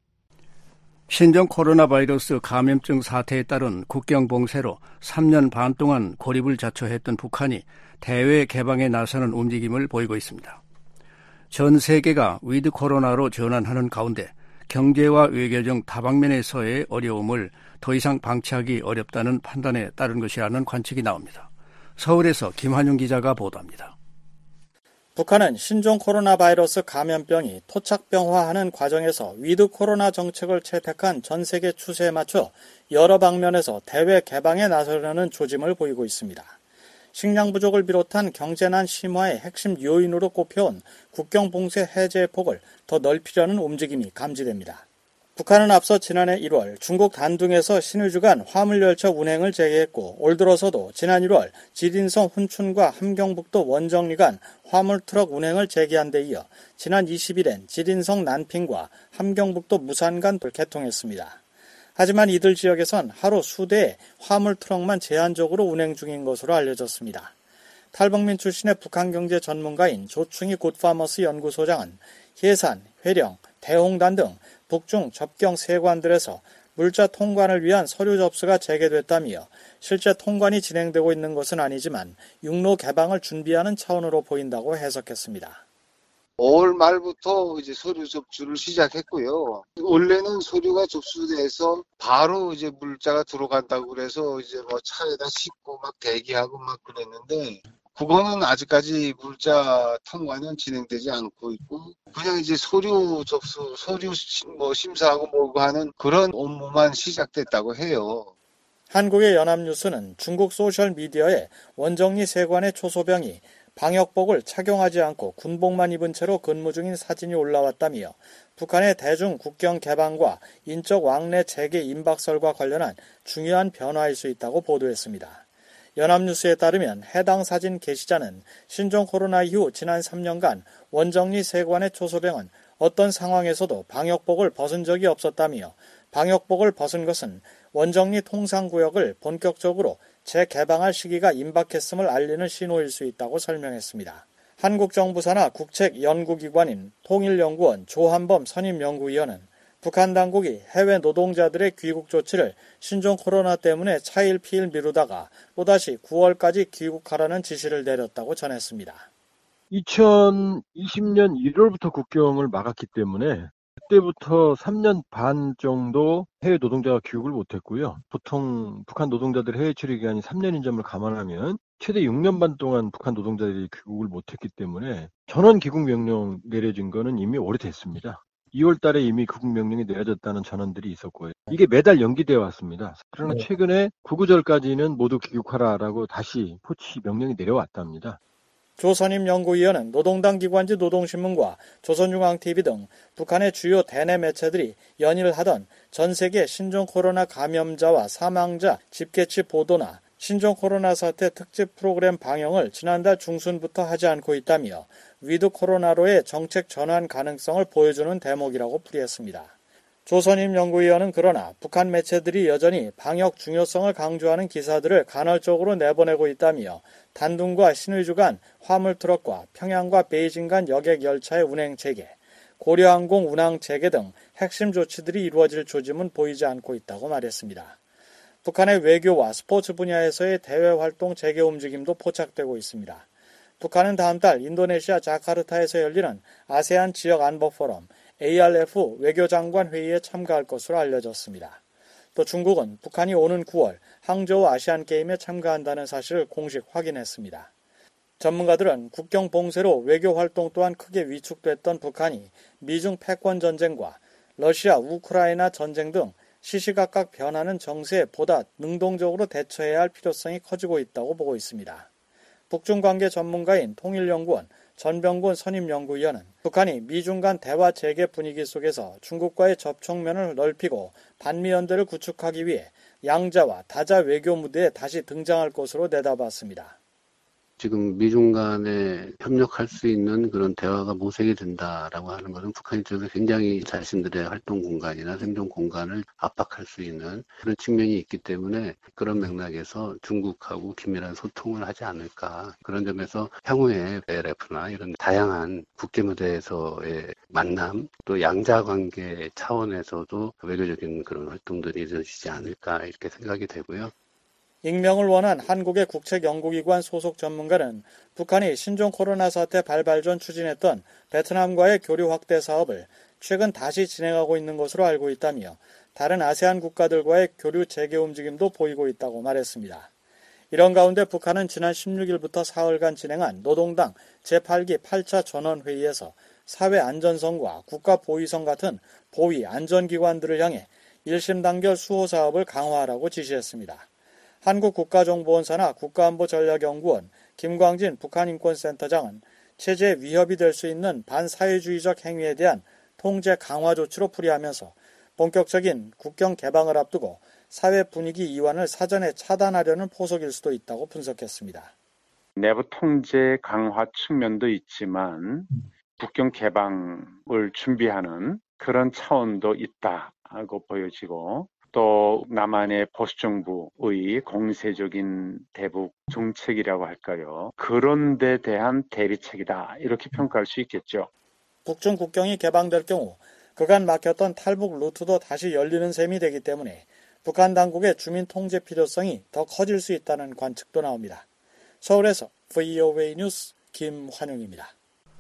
신종 코로나 바이러스 감염증 사태에 따른 국경 봉쇄로 삼 년 반 동안 고립을 자초했던 북한이 대외 개방에 나서는 움직임을 보이고 있습니다. 전 세계가 위드 코로나로 전환하는 가운데 경제와 외교 등 다방면에서의 어려움을 더 이상 방치하기 어렵다는 판단에 따른 것이라는 관측이 나옵니다. 서울에서 김한용 기자가 보도합니다. 북한은 신종 코로나 바이러스 감염병이 토착병화하는 과정에서 위드 코로나 정책을 채택한 전 세계 추세에 맞춰 여러 방면에서 대외 개방에 나서려는 조짐을 보이고 있습니다. 식량 부족을 비롯한 경제난 심화의 핵심 요인으로 꼽혀온 국경 봉쇄 해제의 폭을 더 넓히려는 움직임이 감지됩니다. 북한은 앞서 지난해 일월 중국 단둥에서 신의주간 화물열차 운행을 재개했고 올 들어서도 지난 일월 지린성 훈춘과 함경북도 원정리 간 화물트럭 운행을 재개한 데 이어 지난 이십일엔 지린성 난핑과 함경북도 무산 간 개통했습니다. 하지만 이들 지역에선 하루 수대의 화물트럭만 제한적으로 운행 중인 것으로 알려졌습니다. 탈북민 출신의 북한경제 전문가인 조충희 굿파머스 연구소장은 해산, 회령, 대홍단 등 북중 접경 세관들에서 물자 통관을 위한 서류 접수가 재개됐다며 실제 통관이 진행되고 있는 것은 아니지만 육로 개방을 준비하는 차원으로 보인다고 해석했습니다. 오월 말부터 이제 서류 접수를 시작했고요. 원래는 서류가 접수돼서 바로 이제 물자가 들어간다고 그래서 이제 뭐 차에다 싣고 막 대기하고 막 그랬는데 그거는 아직까지 물자 통관은 진행되지 않고 있고 그냥 이제 서류 접수, 서류 뭐 심사하고 뭐고 하는 그런 업무만 시작됐다고 해요. 한국의 연합뉴스는 중국 소셜미디어에 원정리 세관의 초소병이 방역복을 착용하지 않고 군복만 입은 채로 근무 중인 사진이 올라왔다며 북한의 대중 국경 개방과 인적 왕래 재개 임박설과 관련한 중요한 변화일 수 있다고 보도했습니다. 연합뉴스에 따르면 해당 사진 게시자는 신종 코로나 이후 지난 삼 년간 원정리 세관의 초소병은 어떤 상황에서도 방역복을 벗은 적이 없었다며 방역복을 벗은 것은 원정리 통상구역을 본격적으로 재개방할 시기가 임박했음을 알리는 신호일 수 있다고 설명했습니다. 한국 정부 산하 국책연구기관인 통일연구원 조한범 선임연구위원은 북한 당국이 해외 노동자들의 귀국 조치를 신종 코로나 때문에 차일피일 미루다가 또다시 구월까지 귀국하라는 지시를 내렸다고 전했습니다. 이천이십 년 일월부터 국경을 막았기 때문에 그때부터 삼 년 반 정도 해외 노동자가 귀국을 못했고요. 보통 북한 노동자들의 해외 처리 기간이 삼 년인 점을 감안하면 최대 육 년 반 동안 북한 노동자들이 귀국을 못했기 때문에 전원 귀국 명령 내려진 거는 이미 오래됐습니다. 이월 달에 이미 귀국 명령이 내려졌다는 전원들이 있었고요. 이게 매달 연기되어 왔습니다. 그러나 최근에 구구절까지는 모두 귀국하라라고 다시 포치 명령이 내려왔답니다. 조선임 연구위원은 노동당 기관지 노동신문과 조선중앙티비 등 북한의 주요 대내 매체들이 연일 하던 전 세계 신종 코로나 감염자와 사망자 집계치 보도나 신종 코로나 사태 특집 프로그램 방영을 지난달 중순부터 하지 않고 있다며 위드 코로나로의 정책 전환 가능성을 보여주는 대목이라고 풀이했습니다. 조선임 연구위원은 그러나 북한 매체들이 여전히 방역 중요성을 강조하는 기사들을 간헐적으로 내보내고 있다며 단둥과 신의주 간 화물트럭과 평양과 베이징 간 여객 열차의 운행 재개, 고려항공 운항 재개 등 핵심 조치들이 이루어질 조짐은 보이지 않고 있다고 말했습니다. 북한의 외교와 스포츠 분야에서의 대외 활동 재개 움직임도 포착되고 있습니다. 북한은 다음 달 인도네시아 자카르타에서 열리는 아세안 지역 안보 포럼 에이알에프 외교장관 회의에 참가할 것으로 알려졌습니다. 또 중국은 북한이 오는 구월 항저우 아시안게임에 참가한다는 사실을 공식 확인했습니다. 전문가들은 국경 봉쇄로 외교 활동 또한 크게 위축됐던 북한이 미중 패권 전쟁과 러시아 우크라이나 전쟁 등 시시각각 변하는 정세에 보다 능동적으로 대처해야 할 필요성이 커지고 있다고 보고 있습니다. 북중관계 전문가인 통일연구원 전병곤 선임연구위원은 북한이 미중 간 대화 재개 분위기 속에서 중국과의 접촉면을 넓히고 반미연대를 구축하기 위해 양자와 다자 외교 무대에 다시 등장할 것으로 내다봤습니다. 지금 미중 간에 협력할 수 있는 그런 대화가 모색이 된다라고 하는 것은 북한 입장에서 굉장히 자신들의 활동 공간이나 생존 공간을 압박할 수 있는 그런 측면이 있기 때문에 그런 맥락에서 중국하고 긴밀한 소통을 하지 않을까. 그런 점에서 향후에 엘에프나 이런 다양한 국제무대에서의 만남 또 양자관계 차원에서도 외교적인 그런 활동들이 이루어지지 않을까 이렇게 생각이 되고요. 익명을 원한 한국의 국책연구기관 소속 전문가는 북한이 신종 코로나 사태 발발 전 추진했던 베트남과의 교류 확대 사업을 최근 다시 진행하고 있는 것으로 알고 있다며 다른 아세안 국가들과의 교류 재개 움직임도 보이고 있다고 말했습니다. 이런 가운데 북한은 지난 십육일부터 사흘간 진행한 노동당 제팔 기 팔 차 전원회의에서 사회 안전성과 국가 보위성 같은 보위 안전기관들을 향해 일심 단결 수호 사업을 강화하라고 지시했습니다. 한국국가정보원사나 국가안보전략연구원 김광진 북한인권센터장은 체제에 위협이 될 수 있는 반사회주의적 행위에 대한 통제 강화 조치로 풀이하면서 본격적인 국경 개방을 앞두고 사회 분위기 이완을 사전에 차단하려는 포석일 수도 있다고 분석했습니다. 내부 통제 강화 측면도 있지만 국경 개방을 준비하는 그런 차원도 있다고 보여지고 또 남한의 보수정부의 공세적인 대북 정책이라고 할까요? 그런 데 대한 대비책이다 이렇게 평가할 수 있겠죠. 북중 국경이 개방될 경우 그간 막혔던 탈북 루트도 다시 열리는 셈이 되기 때문에 북한 당국의 주민 통제 필요성이 더 커질 수 있다는 관측도 나옵니다. 서울에서 브이오에이 뉴스 김환용입니다.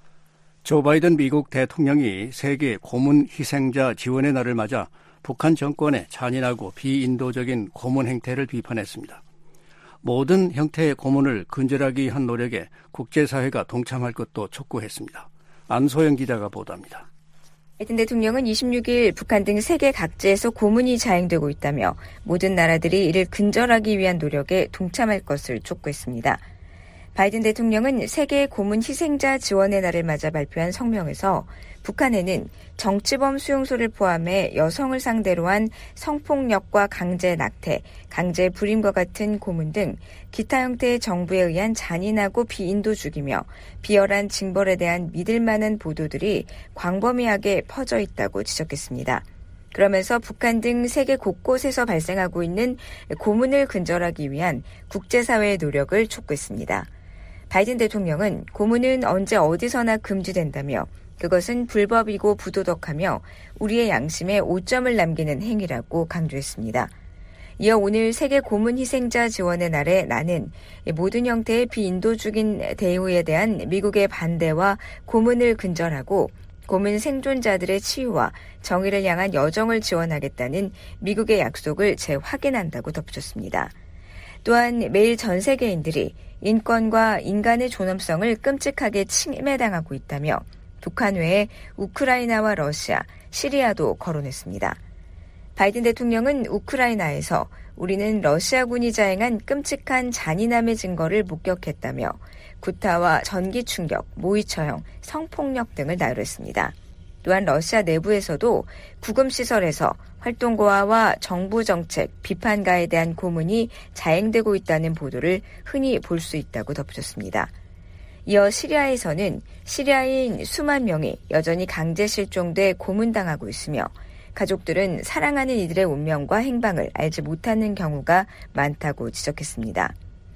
조 바이든 미국 대통령이 세계 고문 희생자 지원의 날을 맞아 북한 정권의 잔인하고 비인도적인 고문 행태를 비판했습니다. 모든 형태의 고문을 근절하기 위한 노력에 국제사회가 동참할 것도 촉구했습니다. 안소영 기자가 보도합니다. 바이든 대통령은 이십육 일 북한 등 세계 각지에서 고문이 자행되고 있다며 모든 나라들이 이를 근절하기 위한 노력에 동참할 것을 촉구했습니다. 바이든 대통령은 세계 고문 희생자 지원의 날을 맞아 발표한 성명에서 북한에는 정치범 수용소를 포함해 여성을 상대로 한 성폭력과 강제 낙태, 강제 불임과 같은 고문 등 기타 형태의 정부에 의한 잔인하고 비인도주의며 비열한 징벌에 대한 믿을 만한 보도들이 광범위하게 퍼져 있다고 지적했습니다. 그러면서 북한 등 세계 곳곳에서 발생하고 있는 고문을 근절하기 위한 국제사회의 노력을 촉구했습니다. 바이든 대통령은 고문은 언제 어디서나 금지된다며 그것은 불법이고 부도덕하며 우리의 양심에 오점을 남기는 행위라고 강조했습니다. 이어 오늘 세계 고문 희생자 지원의 날에 나는 모든 형태의 비인도적인 대우에 대한 미국의 반대와 고문을 근절하고 고문 생존자들의 치유와 정의를 향한 여정을 지원하겠다는 미국의 약속을 재확인한다고 덧붙였습니다. 또한 매일 전 세계인들이 인권과 인간의 존엄성을 끔찍하게 침해당하고 있다며 북한 외에 우크라이나와 러시아, 시리아도 거론했습니다. 바이든 대통령은 우크라이나에서 우리는 러시아군이 자행한 끔찍한 잔인함의 증거를 목격했다며 구타와 전기 충격, 모의 처형, 성폭력 등을 나열했습니다. 또한 러시아 내부에서도 구금시설에서 활동가와 정부 정책, 비판가에 대한 고문이 자행되고 있다는 보도를 흔히 볼 수 있다고 덧붙였습니다. 이어 시리아에서는 시리아인 수만 명이 여전히 강제 실종돼 고문당하고 있으며 가족들은 사랑하는 이들의 운명과 행방을 알지 못하는 경우가 많다고 지적했습니다.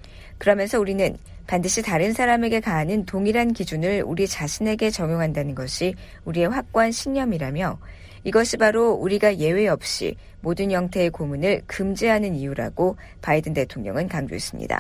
그러면서 우리는 반드시 다른 사람에게 가하는 동일한 기준을 우리 자신에게 적용한다는 것이 우리의 확고한 신념이라며 이것이 바로 우리가 예외 없이 모든 형태의 고문을 금지하는 이유라고 바이든 대통령은 강조했습니다.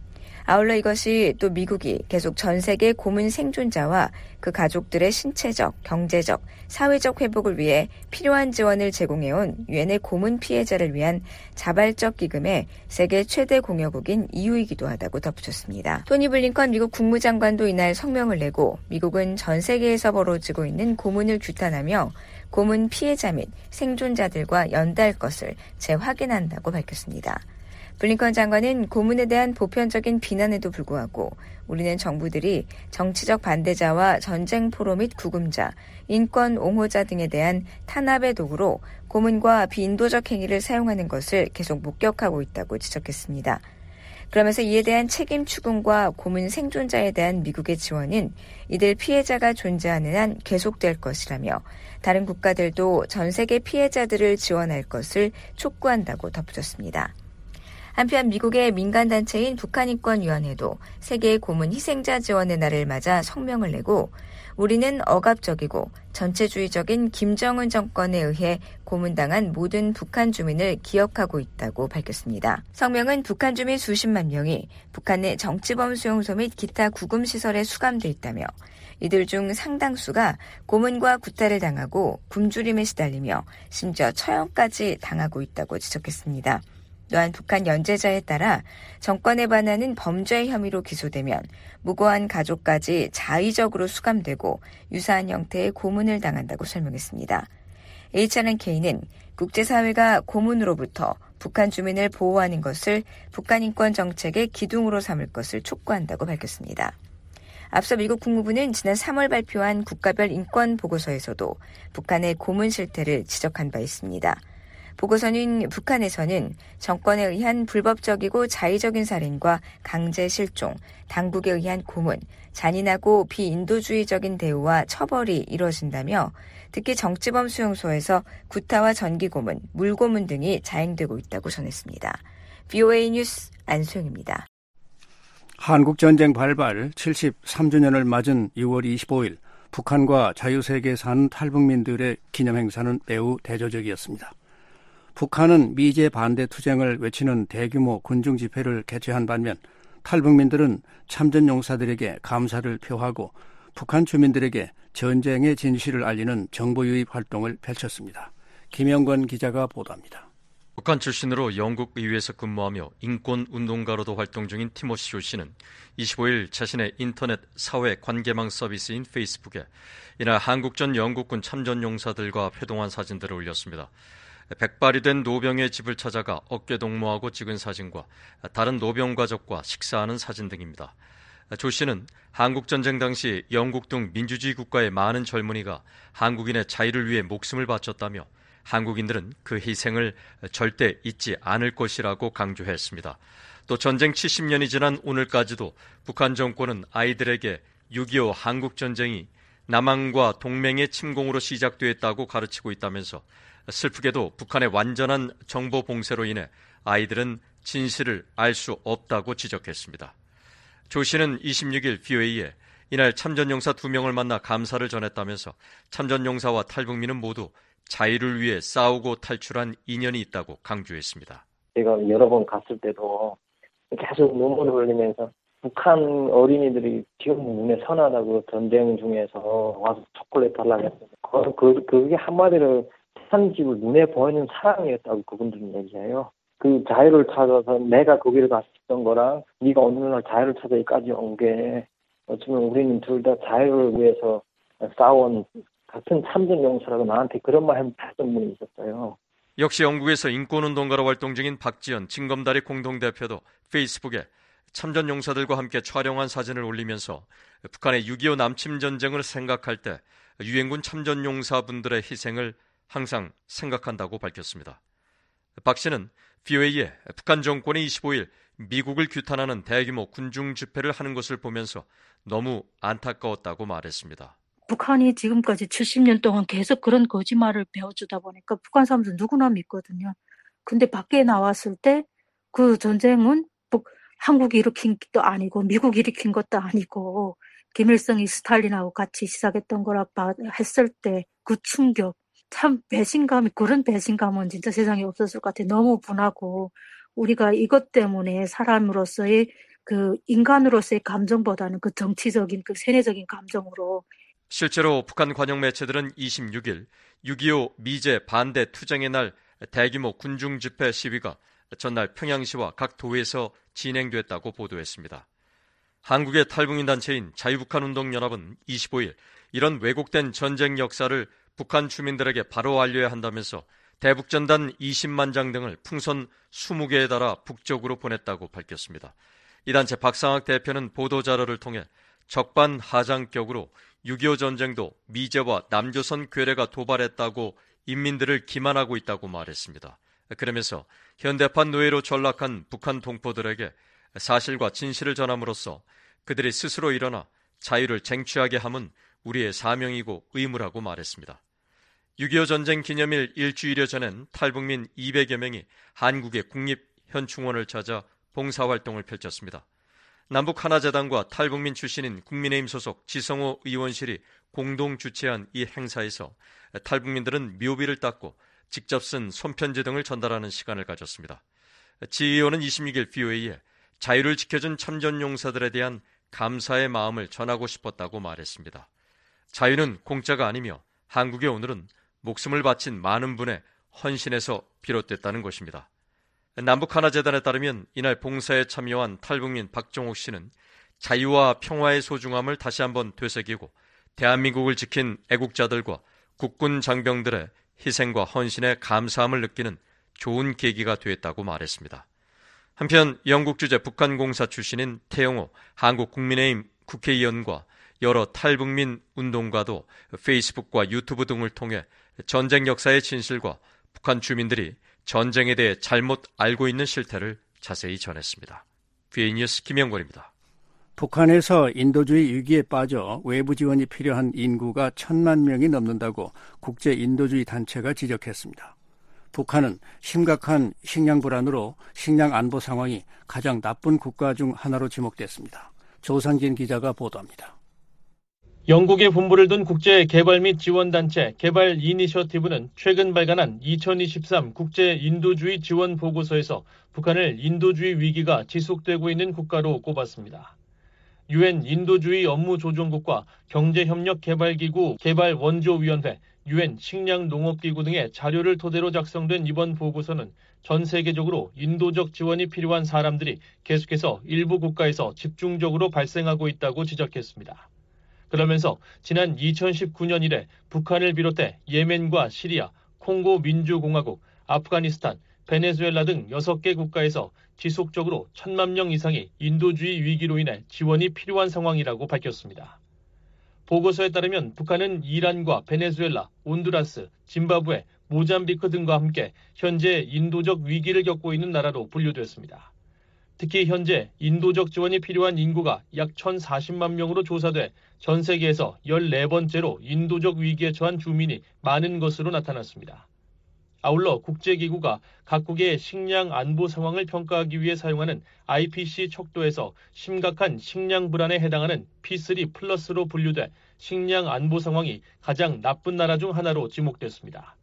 아울러 이것이 또 미국이 계속 전 세계 고문 생존자와 그 가족들의 신체적, 경제적, 사회적 회복을 위해 필요한 지원을 제공해온 유엔의 고문 피해자를 위한 자발적 기금의 세계 최대 공여국인 이유이기도 하다고 덧붙였습니다. 토니 블링컨 미국 국무장관도 이날 성명을 내고 미국은 전 세계에서 벌어지고 있는 고문을 규탄하며 고문 피해자 및 생존자들과 연대할 것을 재확인한다고 밝혔습니다. 블링컨 장관은 고문에 대한 보편적인 비난에도 불구하고 우리는 정부들이 정치적 반대자와 전쟁 포로 및 구금자, 인권 옹호자 등에 대한 탄압의 도구로 고문과 비인도적 행위를 사용하는 것을 계속 목격하고 있다고 지적했습니다. 그러면서 이에 대한 책임 추궁과 고문 생존자에 대한 미국의 지원은 이들 피해자가 존재하는 한 계속될 것이라며 다른 국가들도 전 세계 피해자들을 지원할 것을 촉구한다고 덧붙였습니다. 한편 미국의 민간단체인 북한인권위원회도 세계 고문 희생자 지원의 날을 맞아 성명을 내고 우리는 억압적이고 전체주의적인 김정은 정권에 의해 고문당한 모든 북한 주민을 기억하고 있다고 밝혔습니다. 성명은 북한 주민 수십만 명이 북한 내 정치범 수용소 및 기타 구금시설에 수감돼 있다며 이들 중 상당수가 고문과 구타를 당하고 굶주림에 시달리며 심지어 처형까지 당하고 있다고 지적했습니다. 또한 북한 연재자에 따라 정권에 반하는 범죄 혐의로 기소되면 무고한 가족까지 자의적으로 수감되고 유사한 형태의 고문을 당한다고 설명했습니다. 에이치알엔케이는 국제사회가 고문으로부터 북한 주민을 보호하는 것을 북한 인권 정책의 기둥으로 삼을 것을 촉구한다고 밝혔습니다. 앞서 미국 국무부는 지난 삼월 발표한 국가별 인권 보고서에서도 북한의 고문 실태를 지적한 바 있습니다. 보고서는 북한에서는 정권에 의한 불법적이고 자의적인 살인과 강제 실종, 당국에 의한 고문, 잔인하고 비인도주의적인 대우와 처벌이 이루어진다며 특히 정치범 수용소에서 구타와 전기고문, 물고문 등이 자행되고 있다고 전했습니다. 브이오에이 뉴스 안소영입니다. 한국전쟁 발발 칠십삼 주년을 맞은 유월 이십오일 북한과 자유세계에 사는 탈북민들의 기념행사는 매우 대조적이었습니다. 북한은 미제 반대 투쟁을 외치는 대규모 군중 집회를 개최한 반면 탈북민들은 참전 용사들에게 감사를 표하고 북한 주민들에게 전쟁의 진실을 알리는 정보 유입 활동을 펼쳤습니다. 김영건 기자가 보도합니다. 북한 출신으로 영국 의회에서 근무하며 인권운동가로도 활동 중인 티모시 조 씨는 이십오일 자신의 인터넷 사회 관계망 서비스인 페이스북에 이날 한국전 영국군 참전용사들과 회동한 사진들을 올렸습니다. 백발이 된 노병의 집을 찾아가 어깨동무하고 찍은 사진과 다른 노병 가족과 식사하는 사진 등입니다. 조 씨는 한국전쟁 당시 영국 등 민주주의 국가의 많은 젊은이가 한국인의 자유를 위해 목숨을 바쳤다며 한국인들은 그 희생을 절대 잊지 않을 것이라고 강조했습니다. 또 전쟁 칠십 년이 지난 오늘까지도 북한 정권은 아이들에게 육이오 한국전쟁이 남한과 동맹의 침공으로 시작되었다고 가르치고 있다면서 슬프게도 북한의 완전한 정보 봉쇄로 인해 아이들은 진실을 알 수 없다고 지적했습니다. 조 씨는 이십육일 브이오에이에 이날 참전용사 두 명을 만나 감사를 전했다면서 참전용사와 탈북민은 모두 자유를 위해 싸우고 탈출한 인연이 있다고 강조했습니다. 제가 여러 번 갔을 때도 계속 눈물을 흘리면서 북한 어린이들이 지금 눈에 선하다고 전쟁 중에서 와서 초콜릿 달라고 했어요. 그, 그, 그게 한마디로 한 집을 눈에 보이는 사랑이었다고 그분들은 얘기해요. 그 자유를 찾아서 내가 거기를 갔었던 거랑 네가 어느 날 자유를 찾아 여기까지 온 게 어쩌면 우리는 둘 다 자유를 위해서 싸운 같은 참전용사라고 나한테 그런 말 했던 분이 있었어요. 역시 영국에서 인권운동가로 활동 중인 박지연 진검다리 공동대표도 페이스북에 참전용사들과 함께 촬영한 사진을 올리면서 북한의 육이오 남침전쟁을 생각할 때 유엔군 참전용사분들의 희생을 항상 생각한다고 밝혔습니다. 박 씨는 브이오에이에 북한 정권이 이십오일 미국을 규탄하는 대규모 군중 집회를 하는 것을 보면서 너무 안타까웠다고 말했습니다. 북한이 지금까지 칠십 년 동안 계속 그런 거짓말을 배워주다 보니까 북한 사람들 누구나 믿거든요. 근데 밖에 나왔을 때 그 전쟁은 한국이 일으킨 것도 아니고 미국이 일으킨 것도 아니고 김일성이 스탈린하고 같이 시작했던 거라 했을 때 그 충격, 참 배신감이, 그런 배신감은 진짜 세상에 없었을 것 같아요. 너무 분하고 우리가 이것 때문에 사람으로서의 그 인간으로서의 감정보다는 그 정치적인 그 세뇌적인 감정으로. 실제로 북한 관영 매체들은 이십육일 육이오 미제 반대 투쟁의 날 대규모 군중 집회 시위가 전날 평양시와 각 도에서 진행됐다고 보도했습니다. 한국의 탈북민 단체인 자유북한운동연합은 이십오일 이런 왜곡된 전쟁 역사를 북한 주민들에게 바로 알려야 한다면서 대북전단 이십만 장 등을 풍선 이십 개에 달아 북쪽으로 보냈다고 밝혔습니다. 이 단체 박상학 대표는 보도자료를 통해 적반하장격으로 육이오 전쟁도 미제와 남조선 괴뢰가 도발했다고 인민들을 기만하고 있다고 말했습니다. 그러면서 현대판 노예로 전락한 북한 동포들에게 사실과 진실을 전함으로써 그들이 스스로 일어나 자유를 쟁취하게 함은 우리의 사명이고 의무라고 말했습니다. 육이오 전쟁 기념일 일주일여 전엔 탈북민 이백여 명이 한국의 국립현충원을 찾아 봉사활동을 펼쳤습니다. 남북하나재단과 탈북민 출신인 국민의힘 소속 지성호 의원실이 공동 주최한 이 행사에서 탈북민들은 묘비를 닦고 직접 쓴 손편지 등을 전달하는 시간을 가졌습니다. 지 의원은 이십육일 브이오에이에 자유를 지켜준 참전용사들에 대한 감사의 마음을 전하고 싶었다고 말했습니다. 자유는 공짜가 아니며 한국의 오늘은 목숨을 바친 많은 분의 헌신에서 비롯됐다는 것입니다. 남북하나재단에 따르면 이날 봉사에 참여한 탈북민 박종옥 씨는 자유와 평화의 소중함을 다시 한번 되새기고 대한민국을 지킨 애국자들과 국군 장병들의 희생과 헌신에 감사함을 느끼는 좋은 계기가 되었다고 말했습니다. 한편 영국 주재 북한 공사 출신인 태영호 한국 국민의힘 국회의원과 여러 탈북민 운동가도 페이스북과 유튜브 등을 통해 전쟁 역사의 진실과 북한 주민들이 전쟁에 대해 잘못 알고 있는 실태를 자세히 전했습니다. 비에이 뉴스 김영권입니다. 북한에서 인도주의 위기에 빠져 외부 지원이 필요한 인구가 천만 명이 넘는다고 국제 인도주의 단체가 지적했습니다. 북한은 심각한 식량 불안으로 식량 안보 상황이 가장 나쁜 국가 중 하나로 지목됐습니다. 조상진 기자가 보도합니다. 영국에 본부를 둔 국제 개발 및 지원단체 개발 이니셔티브는 최근 발간한 이천이십삼 국제 인도주의 지원 보고서에서 북한을 인도주의 위기가 지속되고 있는 국가로 꼽았습니다. 유엔 인도주의 업무조정국과 경제협력개발기구 개발원조위원회, 유엔 식량농업기구 등의 자료를 토대로 작성된 이번 보고서는 전 세계적으로 인도적 지원이 필요한 사람들이 계속해서 일부 국가에서 집중적으로 발생하고 있다고 지적했습니다. 그러면서 지난 이천십구 년 이래 북한을 비롯해 예멘과 시리아, 콩고 민주공화국, 아프가니스탄, 베네수엘라 등 여섯 개 국가에서 지속적으로 천만 명 이상이 인도주의 위기로 인해 지원이 필요한 상황이라고 밝혔습니다. 보고서에 따르면 북한은 이란과 베네수엘라, 온두라스, 짐바브웨, 모잠비크 등과 함께 현재 인도적 위기를 겪고 있는 나라로 분류됐습니다. 특히 현재 인도적 지원이 필요한 인구가 약 천사십만 명으로 조사돼 전 세계에서 열네 번째로 인도적 위기에 처한 주민이 많은 것으로 나타났습니다. 아울러 국제기구가 각국의 식량 안보 상황을 평가하기 위해 사용하는 아이피씨 척도에서 심각한 식량 불안에 해당하는 피 쓰리 플러스로 분류돼 식량 안보 상황이 가장 나쁜 나라 중 하나로 지목됐습니다.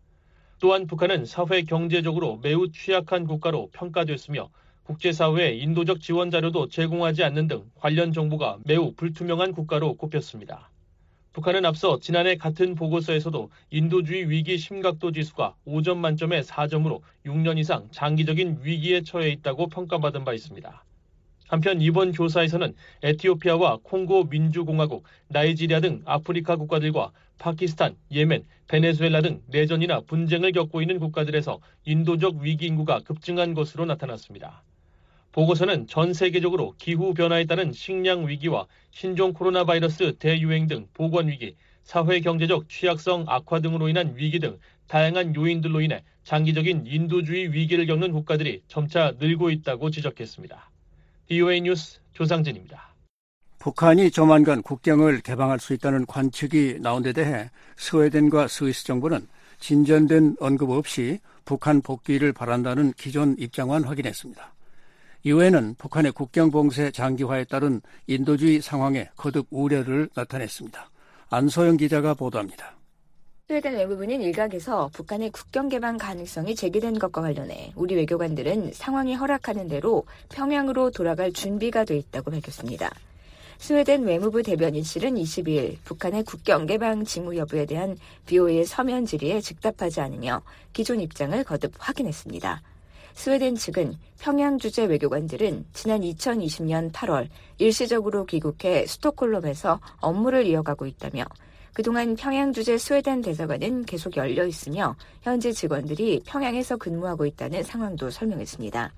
또한 북한은 사회 경제적으로 매우 취약한 국가로 평가됐으며 국제사회에 인도적 지원 자료도 제공하지 않는 등 관련 정보가 매우 불투명한 국가로 꼽혔습니다. 북한은 앞서 지난해 같은 보고서에서도 인도주의 위기 심각도 지수가 오 점 만점에 사 점으로 육 년 이상 장기적인 위기에 처해 있다고 평가받은 바 있습니다. 한편 이번 조사에서는 에티오피아와 콩고 민주공화국, 나이지리아 등 아프리카 국가들과 파키스탄, 예멘, 베네수엘라 등 내전이나 분쟁을 겪고 있는 국가들에서 인도적 위기 인구가 급증한 것으로 나타났습니다. 보고서는 전 세계적으로 기후변화에 따른 식량 위기와 신종 코로나 바이러스 대유행 등 보건 위기, 사회 경제적 취약성 악화 등으로 인한 위기 등 다양한 요인들로 인해 장기적인 인도주의 위기를 겪는 국가들이 점차 늘고 있다고 지적했습니다. 비오에이 뉴스 조상진입니다. 북한이 조만간 국경을 개방할 수 있다는 관측이 나온 데 대해 스웨덴과 스위스 정부는 진전된 언급 없이 북한 복귀를 바란다는 기존 입장만 확인했습니다. 유엔은 북한의 국경 봉쇄 장기화에 따른 인도주의 상황에 거듭 우려를 나타냈습니다. 안소영 기자가 보도합니다. 스웨덴 외무부는 일각에서 북한의 국경 개방 가능성이 제기된 것과 관련해 우리 외교관들은 상황이 허락하는 대로 평양으로 돌아갈 준비가 돼 있다고 밝혔습니다. 스웨덴 외무부 대변인실은 이십이 일 북한의 국경 개방 징후 여부에 대한 비오에이의 서면 질의에 즉답하지 않으며 기존 입장을 거듭 확인했습니다. 스웨덴 측은 평양 주재 외교관들은 지난 이천이십 년 팔월 일시적으로 귀국해 스톡홀름에서 업무를 이어가고 있다며 그동안 평양 주재 스웨덴 대사관은 계속 열려 있으며 현지 직원들이 평양에서 근무하고 있다는 상황도 설명했습니다.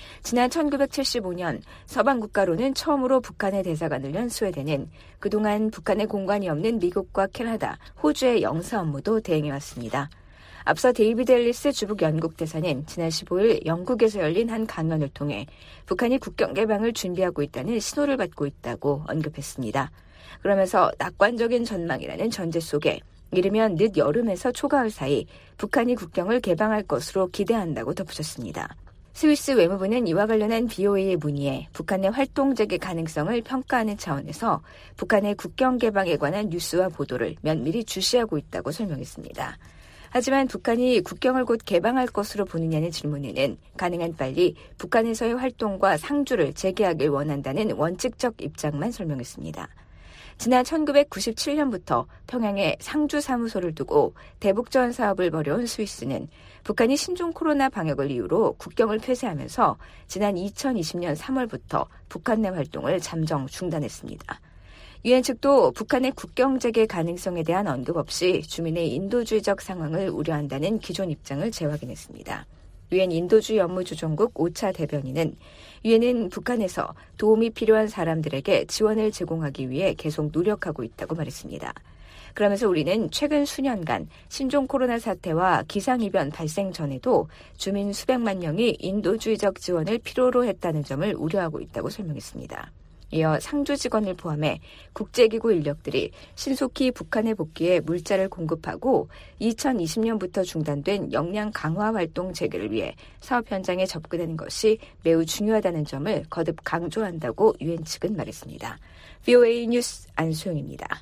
지난 천구백칠십오 년 서방 국가로는 처음으로 북한의 대사관을 연 스웨덴은 그동안 북한의 공관이 없는 미국과 캐나다, 호주의 영사 업무도 대행해왔습니다. 앞서 데이비드 앨리스 주북 영국 대사는 지난 십오 일 영국에서 열린 한 강연을 통해 북한이 국경 개방을 준비하고 있다는 신호를 받고 있다고 언급했습니다. 그러면서 낙관적인 전망이라는 전제 속에 이르면 늦 여름에서 초가을 사이 북한이 국경을 개방할 것으로 기대한다고 덧붙였습니다. 스위스 외무부는 이와 관련한 비오에이의 문의에 북한의 활동 재개 가능성을 평가하는 차원에서 북한의 국경 개방에 관한 뉴스와 보도를 면밀히 주시하고 있다고 설명했습니다. 하지만 북한이 국경을 곧 개방할 것으로 보느냐는 질문에는 가능한 빨리 북한에서의 활동과 상주를 재개하길 원한다는 원칙적 입장만 설명했습니다. 지난 천구백구십칠 년부터 평양에 상주 사무소를 두고 대북전 사업을 벌여온 스위스는 북한이 신종 코로나 방역을 이유로 국경을 폐쇄하면서 지난 이천이십 년 삼월부터 북한 내 활동을 잠정 중단했습니다. 유엔 측도 북한의 국경 재개 가능성에 대한 언급 없이 주민의 인도주의적 상황을 우려한다는 기존 입장을 재확인했습니다. 유엔 인도주의 업무조정국 오차 대변인은 유엔은 북한에서 도움이 필요한 사람들에게 지원을 제공하기 위해 계속 노력하고 있다고 말했습니다. 그러면서 우리는 최근 수년간 신종 코로나 사태와 기상이변 발생 전에도 주민 수백만 명이 인도주의적 지원을 필요로 했다는 점을 우려하고 있다고 설명했습니다. 이어 상주 직원을 포함해 국제기구 인력들이 신속히 북한에 복귀해 물자를 공급하고 이천이십 년부터 중단된 역량 강화 활동 재개를 위해 사업 현장에 접근하는 것이 매우 중요하다는 점을 거듭 강조한다고 유엔 측은 말했습니다. 브이오에이 뉴스 안수영입니다.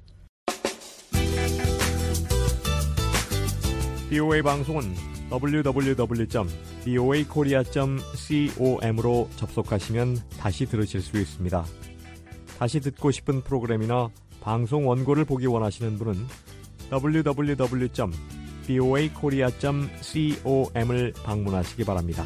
브이오에이 방송은 더블유 더블유 더블유 점 브이오에이 코리아 점 com으로 접속하시면 다시 들으실 수 있습니다. 다시 듣고 싶은 프로그램이나 방송 원고를 보기 원하시는 분은 더블유 더블유 더블유 점 브이오에이 코리아 점 com을 방문하시기 바랍니다.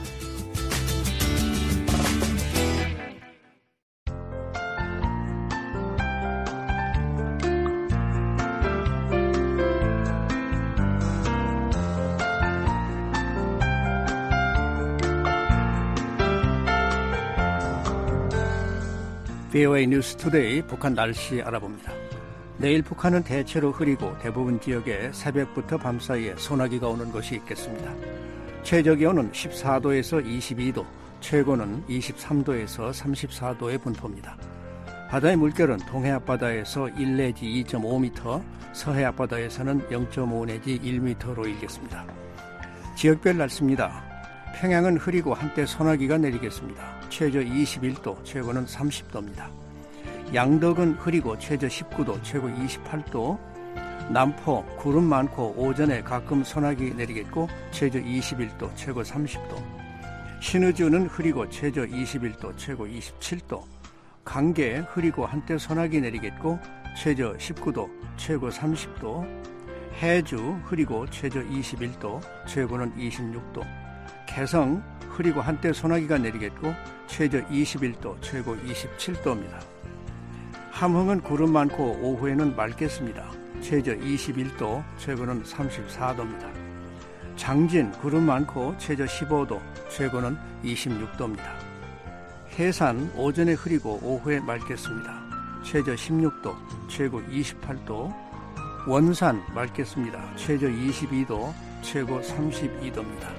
브이오에이 뉴스 투데이 북한 날씨 알아봅니다. 내일 북한은 대체로 흐리고 대부분 지역에 새벽부터 밤 사이에 소나기가 오는 곳이 있겠습니다. 최저기온은 십사 도에서 이십이 도, 최고는 이십삼 도에서 삼십사 도의 분포입니다. 바다의 물결은 동해 앞바다에서 일 내지 이 점 오 미터, 서해 앞바다에서는 영 점 오 내지 일 미터로 일겠습니다. 지역별 날씨입니다. 평양은 흐리고 한때 소나기가 내리겠습니다. 최저 이십일 도, 최고는 삼십 도입니다. 양덕은 흐리고 최저 십구 도, 최고 이십팔 도. 남포 구름 많고 오전에 가끔 소나기 내리겠고 최저 이십일 도, 최고 삼십 도. 신의주는 흐리고 최저 이십일 도, 최고 이십칠 도. 강계 흐리고 한때 소나기 내리겠고 최저 십구 도, 최고 삼십 도. 해주 흐리고 최저 이십일 도, 최고는 이십육 도. 개성 흐리고 한때 소나기가 내리겠고 최저 이십일 도, 최고 이십칠 도입니다. 함흥은 구름 많고 오후에는 맑겠습니다. 최저 이십일 도, 최고는 삼십사 도입니다. 장진 구름 많고 최저 십오 도, 최고는 이십육 도입니다. 해산 오전에 흐리고 오후에 맑겠습니다. 최저 십육 도, 최고 이십팔 도. 원산 맑겠습니다. 최저 이십이 도, 최고 삼십이 도입니다.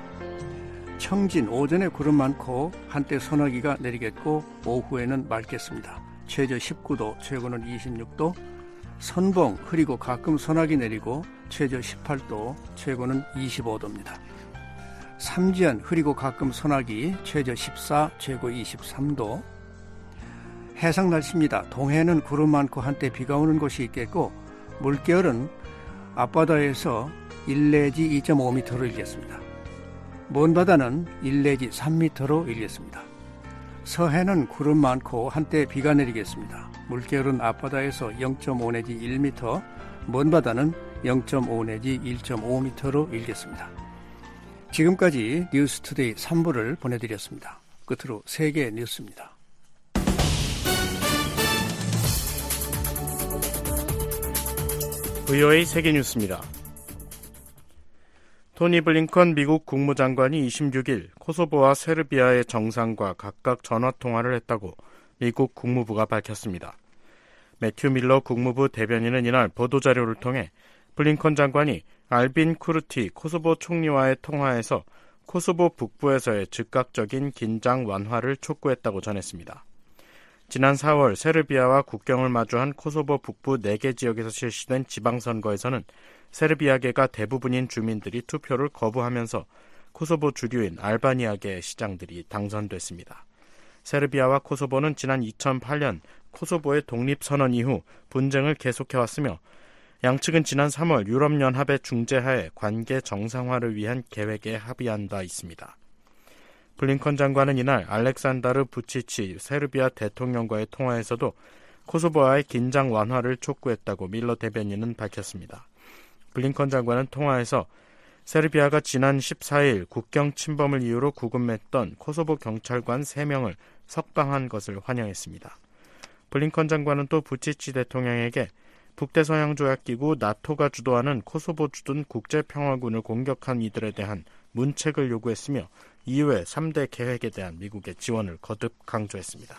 청진 오전에 구름 많고 한때 소나기가 내리겠고 오후에는 맑겠습니다. 최저 십구 도, 최고는 이십육 도. 선봉 흐리고 가끔 소나기 내리고 최저 십팔 도, 최고는 이십오 도입니다. 삼지연 흐리고 가끔 소나기, 최저 십사, 최고 이십삼 도. 해상 날씨입니다. 동해는 구름 많고 한때 비가 오는 곳이 있겠고 물결은 앞바다에서 일 내지 이 점 오 미터로 일겠습니다. 먼 바다는 일 내지 삼 미터로 일겠습니다. 서해는 구름 많고 한때 비가 내리겠습니다. 물결은 앞바다에서 영 점 오 내지 일 미터, 먼 바다는 영 점 오 내지 일 점 오 미터로 일겠습니다. 지금까지 뉴스투데이 삼 부를 보내드렸습니다. 끝으로 세계 뉴스입니다. 브이오에이 세계뉴스입니다. 토니 블링컨 미국 국무장관이 이십육 일 코소보와 세르비아의 정상과 각각 전화통화를 했다고 미국 국무부가 밝혔습니다. 매튜 밀러 국무부 대변인은 이날 보도자료를 통해 블링컨 장관이 알빈 쿠르티 코소보 총리와의 통화에서 코소보 북부에서의 즉각적인 긴장 완화를 촉구했다고 전했습니다. 지난 사월 세르비아와 국경을 마주한 코소보 북부 네 개 지역에서 실시된 지방선거에서는 세르비아계가 대부분인 주민들이 투표를 거부하면서 코소보 주류인 알바니아계 시장들이 당선됐습니다. 세르비아와 코소보는 지난 이천팔 년 코소보의 독립선언 이후 분쟁을 계속해왔으며 양측은 지난 삼월 유럽연합의 중재하에 관계 정상화를 위한 계획에 합의한 바 있습니다. 블링컨 장관은 이날 알렉산다르 부치치 세르비아 대통령과의 통화에서도 코소보와의 긴장 완화를 촉구했다고 밀러 대변인은 밝혔습니다. 블링컨 장관은 통화에서 세르비아가 지난 십사 일 국경 침범을 이유로 구금했던 코소보 경찰관 세 명을 석방한 것을 환영했습니다. 블링컨 장관은 또 부치치 대통령에게 북대서양조약기구 나토가 주도하는 코소보 주둔 국제평화군을 공격한 이들에 대한 문책을 요구했으며 이후에 삼 대 계획에 대한 미국의 지원을 거듭 강조했습니다.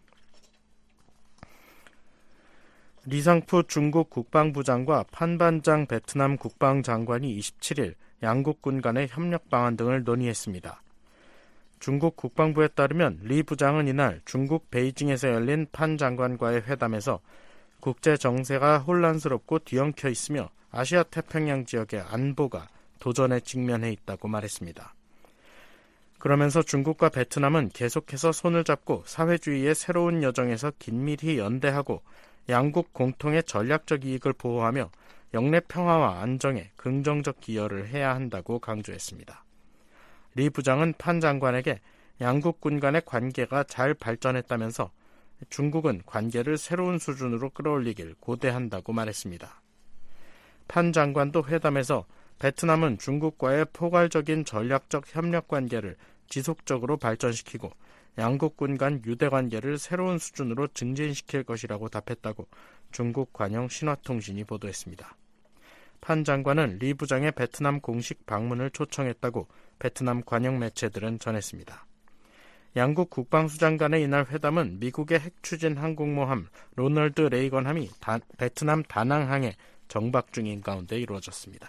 리상푸 중국 국방부 장과 판반장 베트남 국방장관이 이십칠 일 양국 군 간의 협력 방안 등을 논의했습니다. 중국 국방부에 따르면 리 부장은 이날 중국 베이징에서 열린 판 장관과의 회담에서 국제 정세가 혼란스럽고 뒤엉켜 있으며 아시아 태평양 지역의 안보가 도전에 직면해 있다고 말했습니다. 그러면서 중국과 베트남은 계속해서 손을 잡고 사회주의의 새로운 여정에서 긴밀히 연대하고 양국 공통의 전략적 이익을 보호하며 영내 평화와 안정에 긍정적 기여를 해야 한다고 강조했습니다. 리 부장은 판 장관에게 양국 군 간의 관계가 잘 발전했다면서 중국은 관계를 새로운 수준으로 끌어올리길 고대한다고 말했습니다. 판 장관도 회담에서 베트남은 중국과의 포괄적인 전략적 협력 관계를 지속적으로 발전시키고 양국 군 간 유대 관계를 새로운 수준으로 증진시킬 것이라고 답했다고 중국 관영 신화통신이 보도했습니다. 판 장관은 리 부장의 베트남 공식 방문을 초청했다고 베트남 관영 매체들은 전했습니다. 양국 국방수장 간의 이날 회담은 미국의 핵추진 항공모함 로널드 레이건함이 다, 베트남 다낭항에 정박 중인 가운데 이루어졌습니다.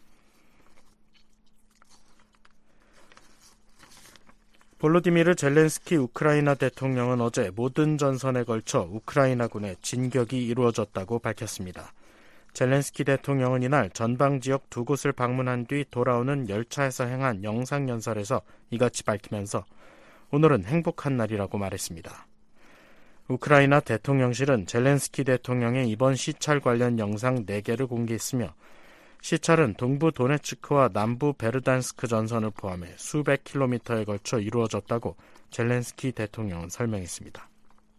볼로디미르 젤렌스키 우크라이나 대통령은 어제 모든 전선에 걸쳐 우크라이나군의 진격이 이루어졌다고 밝혔습니다. 젤렌스키 대통령은 이날 전방 지역 두 곳을 방문한 뒤 돌아오는 열차에서 행한 영상연설에서 이같이 밝히면서 오늘은 행복한 날이라고 말했습니다. 우크라이나 대통령실은 젤렌스키 대통령의 이번 시찰 관련 영상 네 개를 공개했으며 시찰은 동부 도네츠크와 남부 베르단스크 전선을 포함해 수백 킬로미터에 걸쳐 이루어졌다고 젤렌스키 대통령은 설명했습니다.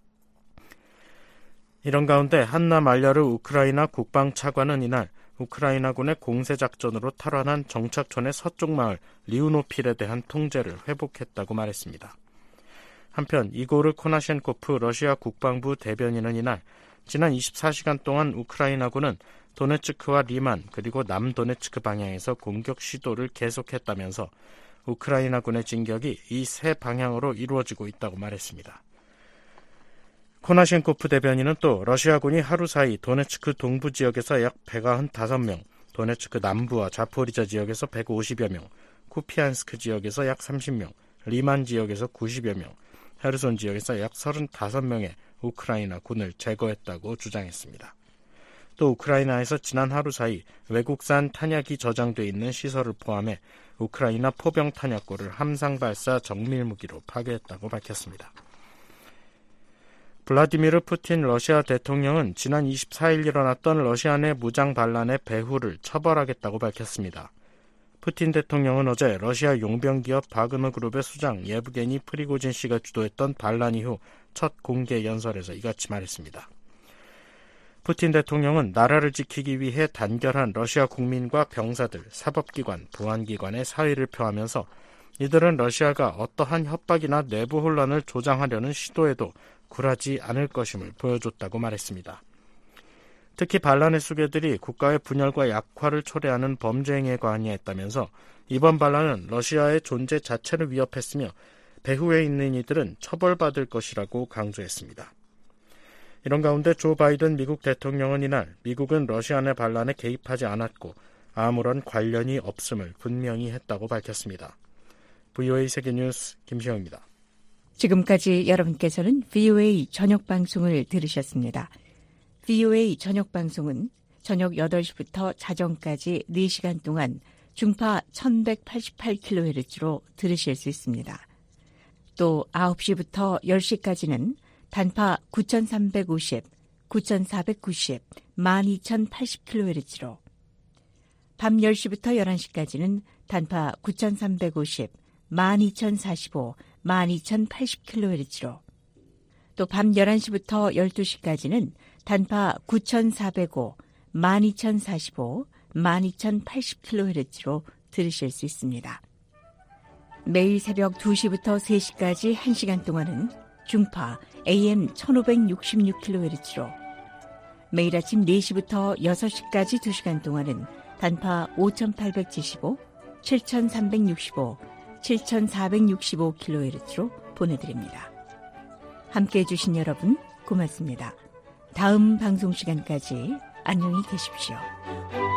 이런 가운데 한나 말야르 우크라이나 국방차관은 이날 우크라이나군의 공세작전으로 탈환한 정착촌의 서쪽 마을 리우노필에 대한 통제를 회복했다고 말했습니다. 한편 이고르 코나셴코프 러시아 국방부 대변인은 이날 지난 이십사 시간 동안 우크라이나군은 도네츠크와 리만 그리고 남도네츠크 방향에서 공격 시도를 계속했다면서 우크라이나군의 진격이 이 세 방향으로 이루어지고 있다고 말했습니다. 코나셴코프 대변인은 또 러시아군이 하루 사이 도네츠크 동부 지역에서 약 백구십오 명, 도네츠크 남부와 자포리자 지역에서 백오십여 명, 쿠피안스크 지역에서 약 삼십 명, 리만 지역에서 구십여 명, 헤르손 지역에서 약 서른다섯 명의 우크라이나 군을 제거했다고 주장했습니다. 또 우크라이나에서 지난 하루 사이 외국산 탄약이 저장돼 있는 시설을 포함해 우크라이나 포병 탄약고를 함상 발사 정밀 무기로 파괴했다고 밝혔습니다. 블라디미르 푸틴 러시아 대통령은 지난 이십사 일 일어났던 러시아 내 무장 반란의 배후를 처벌하겠다고 밝혔습니다. 푸틴 대통령은 어제 러시아 용병기업 바그너 그룹의 수장 예브게니 프리고진 씨가 주도했던 반란 이후 첫 공개 연설에서 이같이 말했습니다. 푸틴 대통령은 나라를 지키기 위해 단결한 러시아 국민과 병사들, 사법기관, 보안기관의 사의를 표하면서 이들은 러시아가 어떠한 협박이나 내부 혼란을 조장하려는 시도에도 굴하지 않을 것임을 보여줬다고 말했습니다. 특히 반란의 수괴들이 국가의 분열과 약화를 초래하는 범죄 행위에 관여했다면서 이번 반란은 러시아의 존재 자체를 위협했으며 배후에 있는 이들은 처벌받을 것이라고 강조했습니다. 이런 가운데 조 바이든 미국 대통령은 이날 미국은 러시아 내 반란에 개입하지 않았고 아무런 관련이 없음을 분명히 했다고 밝혔습니다. 브이오에이 세계뉴스 김시영입니다. 지금까지 여러분께서는 브이오에이 저녁 방송을 들으셨습니다. 브이오에이 저녁 방송은 저녁 여덟 시부터 자정까지 네 시간 동안 중파 천백팔십팔 킬로헤르츠로 들으실 수 있습니다. 또 아홉 시부터 열 시까지는 단파 구천삼백오십, 구천사백구십, 만 이천팔십 킬로헤르츠로 밤 열 시부터 열한 시까지는 단파 구천삼백오십, 만 이천사십오, 만 이천팔십 킬로헤르츠로 또 밤 열한 시부터 열두 시까지는 단파 구천사백오, 만 이천사십오, 만 이천팔십 킬로헤르츠로 들으실 수 있습니다. 매일 새벽 두 시부터 세 시까지 한 시간 동안은 중파 에이엠 천오백육십육 킬로헤르츠로 매일 아침 네 시부터 여섯 시까지 두 시간 동안은 단파 오천팔백칠십오, 칠천삼백육십오, 칠천사백육십오 킬로헤르츠로 보내드립니다. 함께해 주신 여러분 고맙습니다. 다음 방송 시간까지 안녕히 계십시오.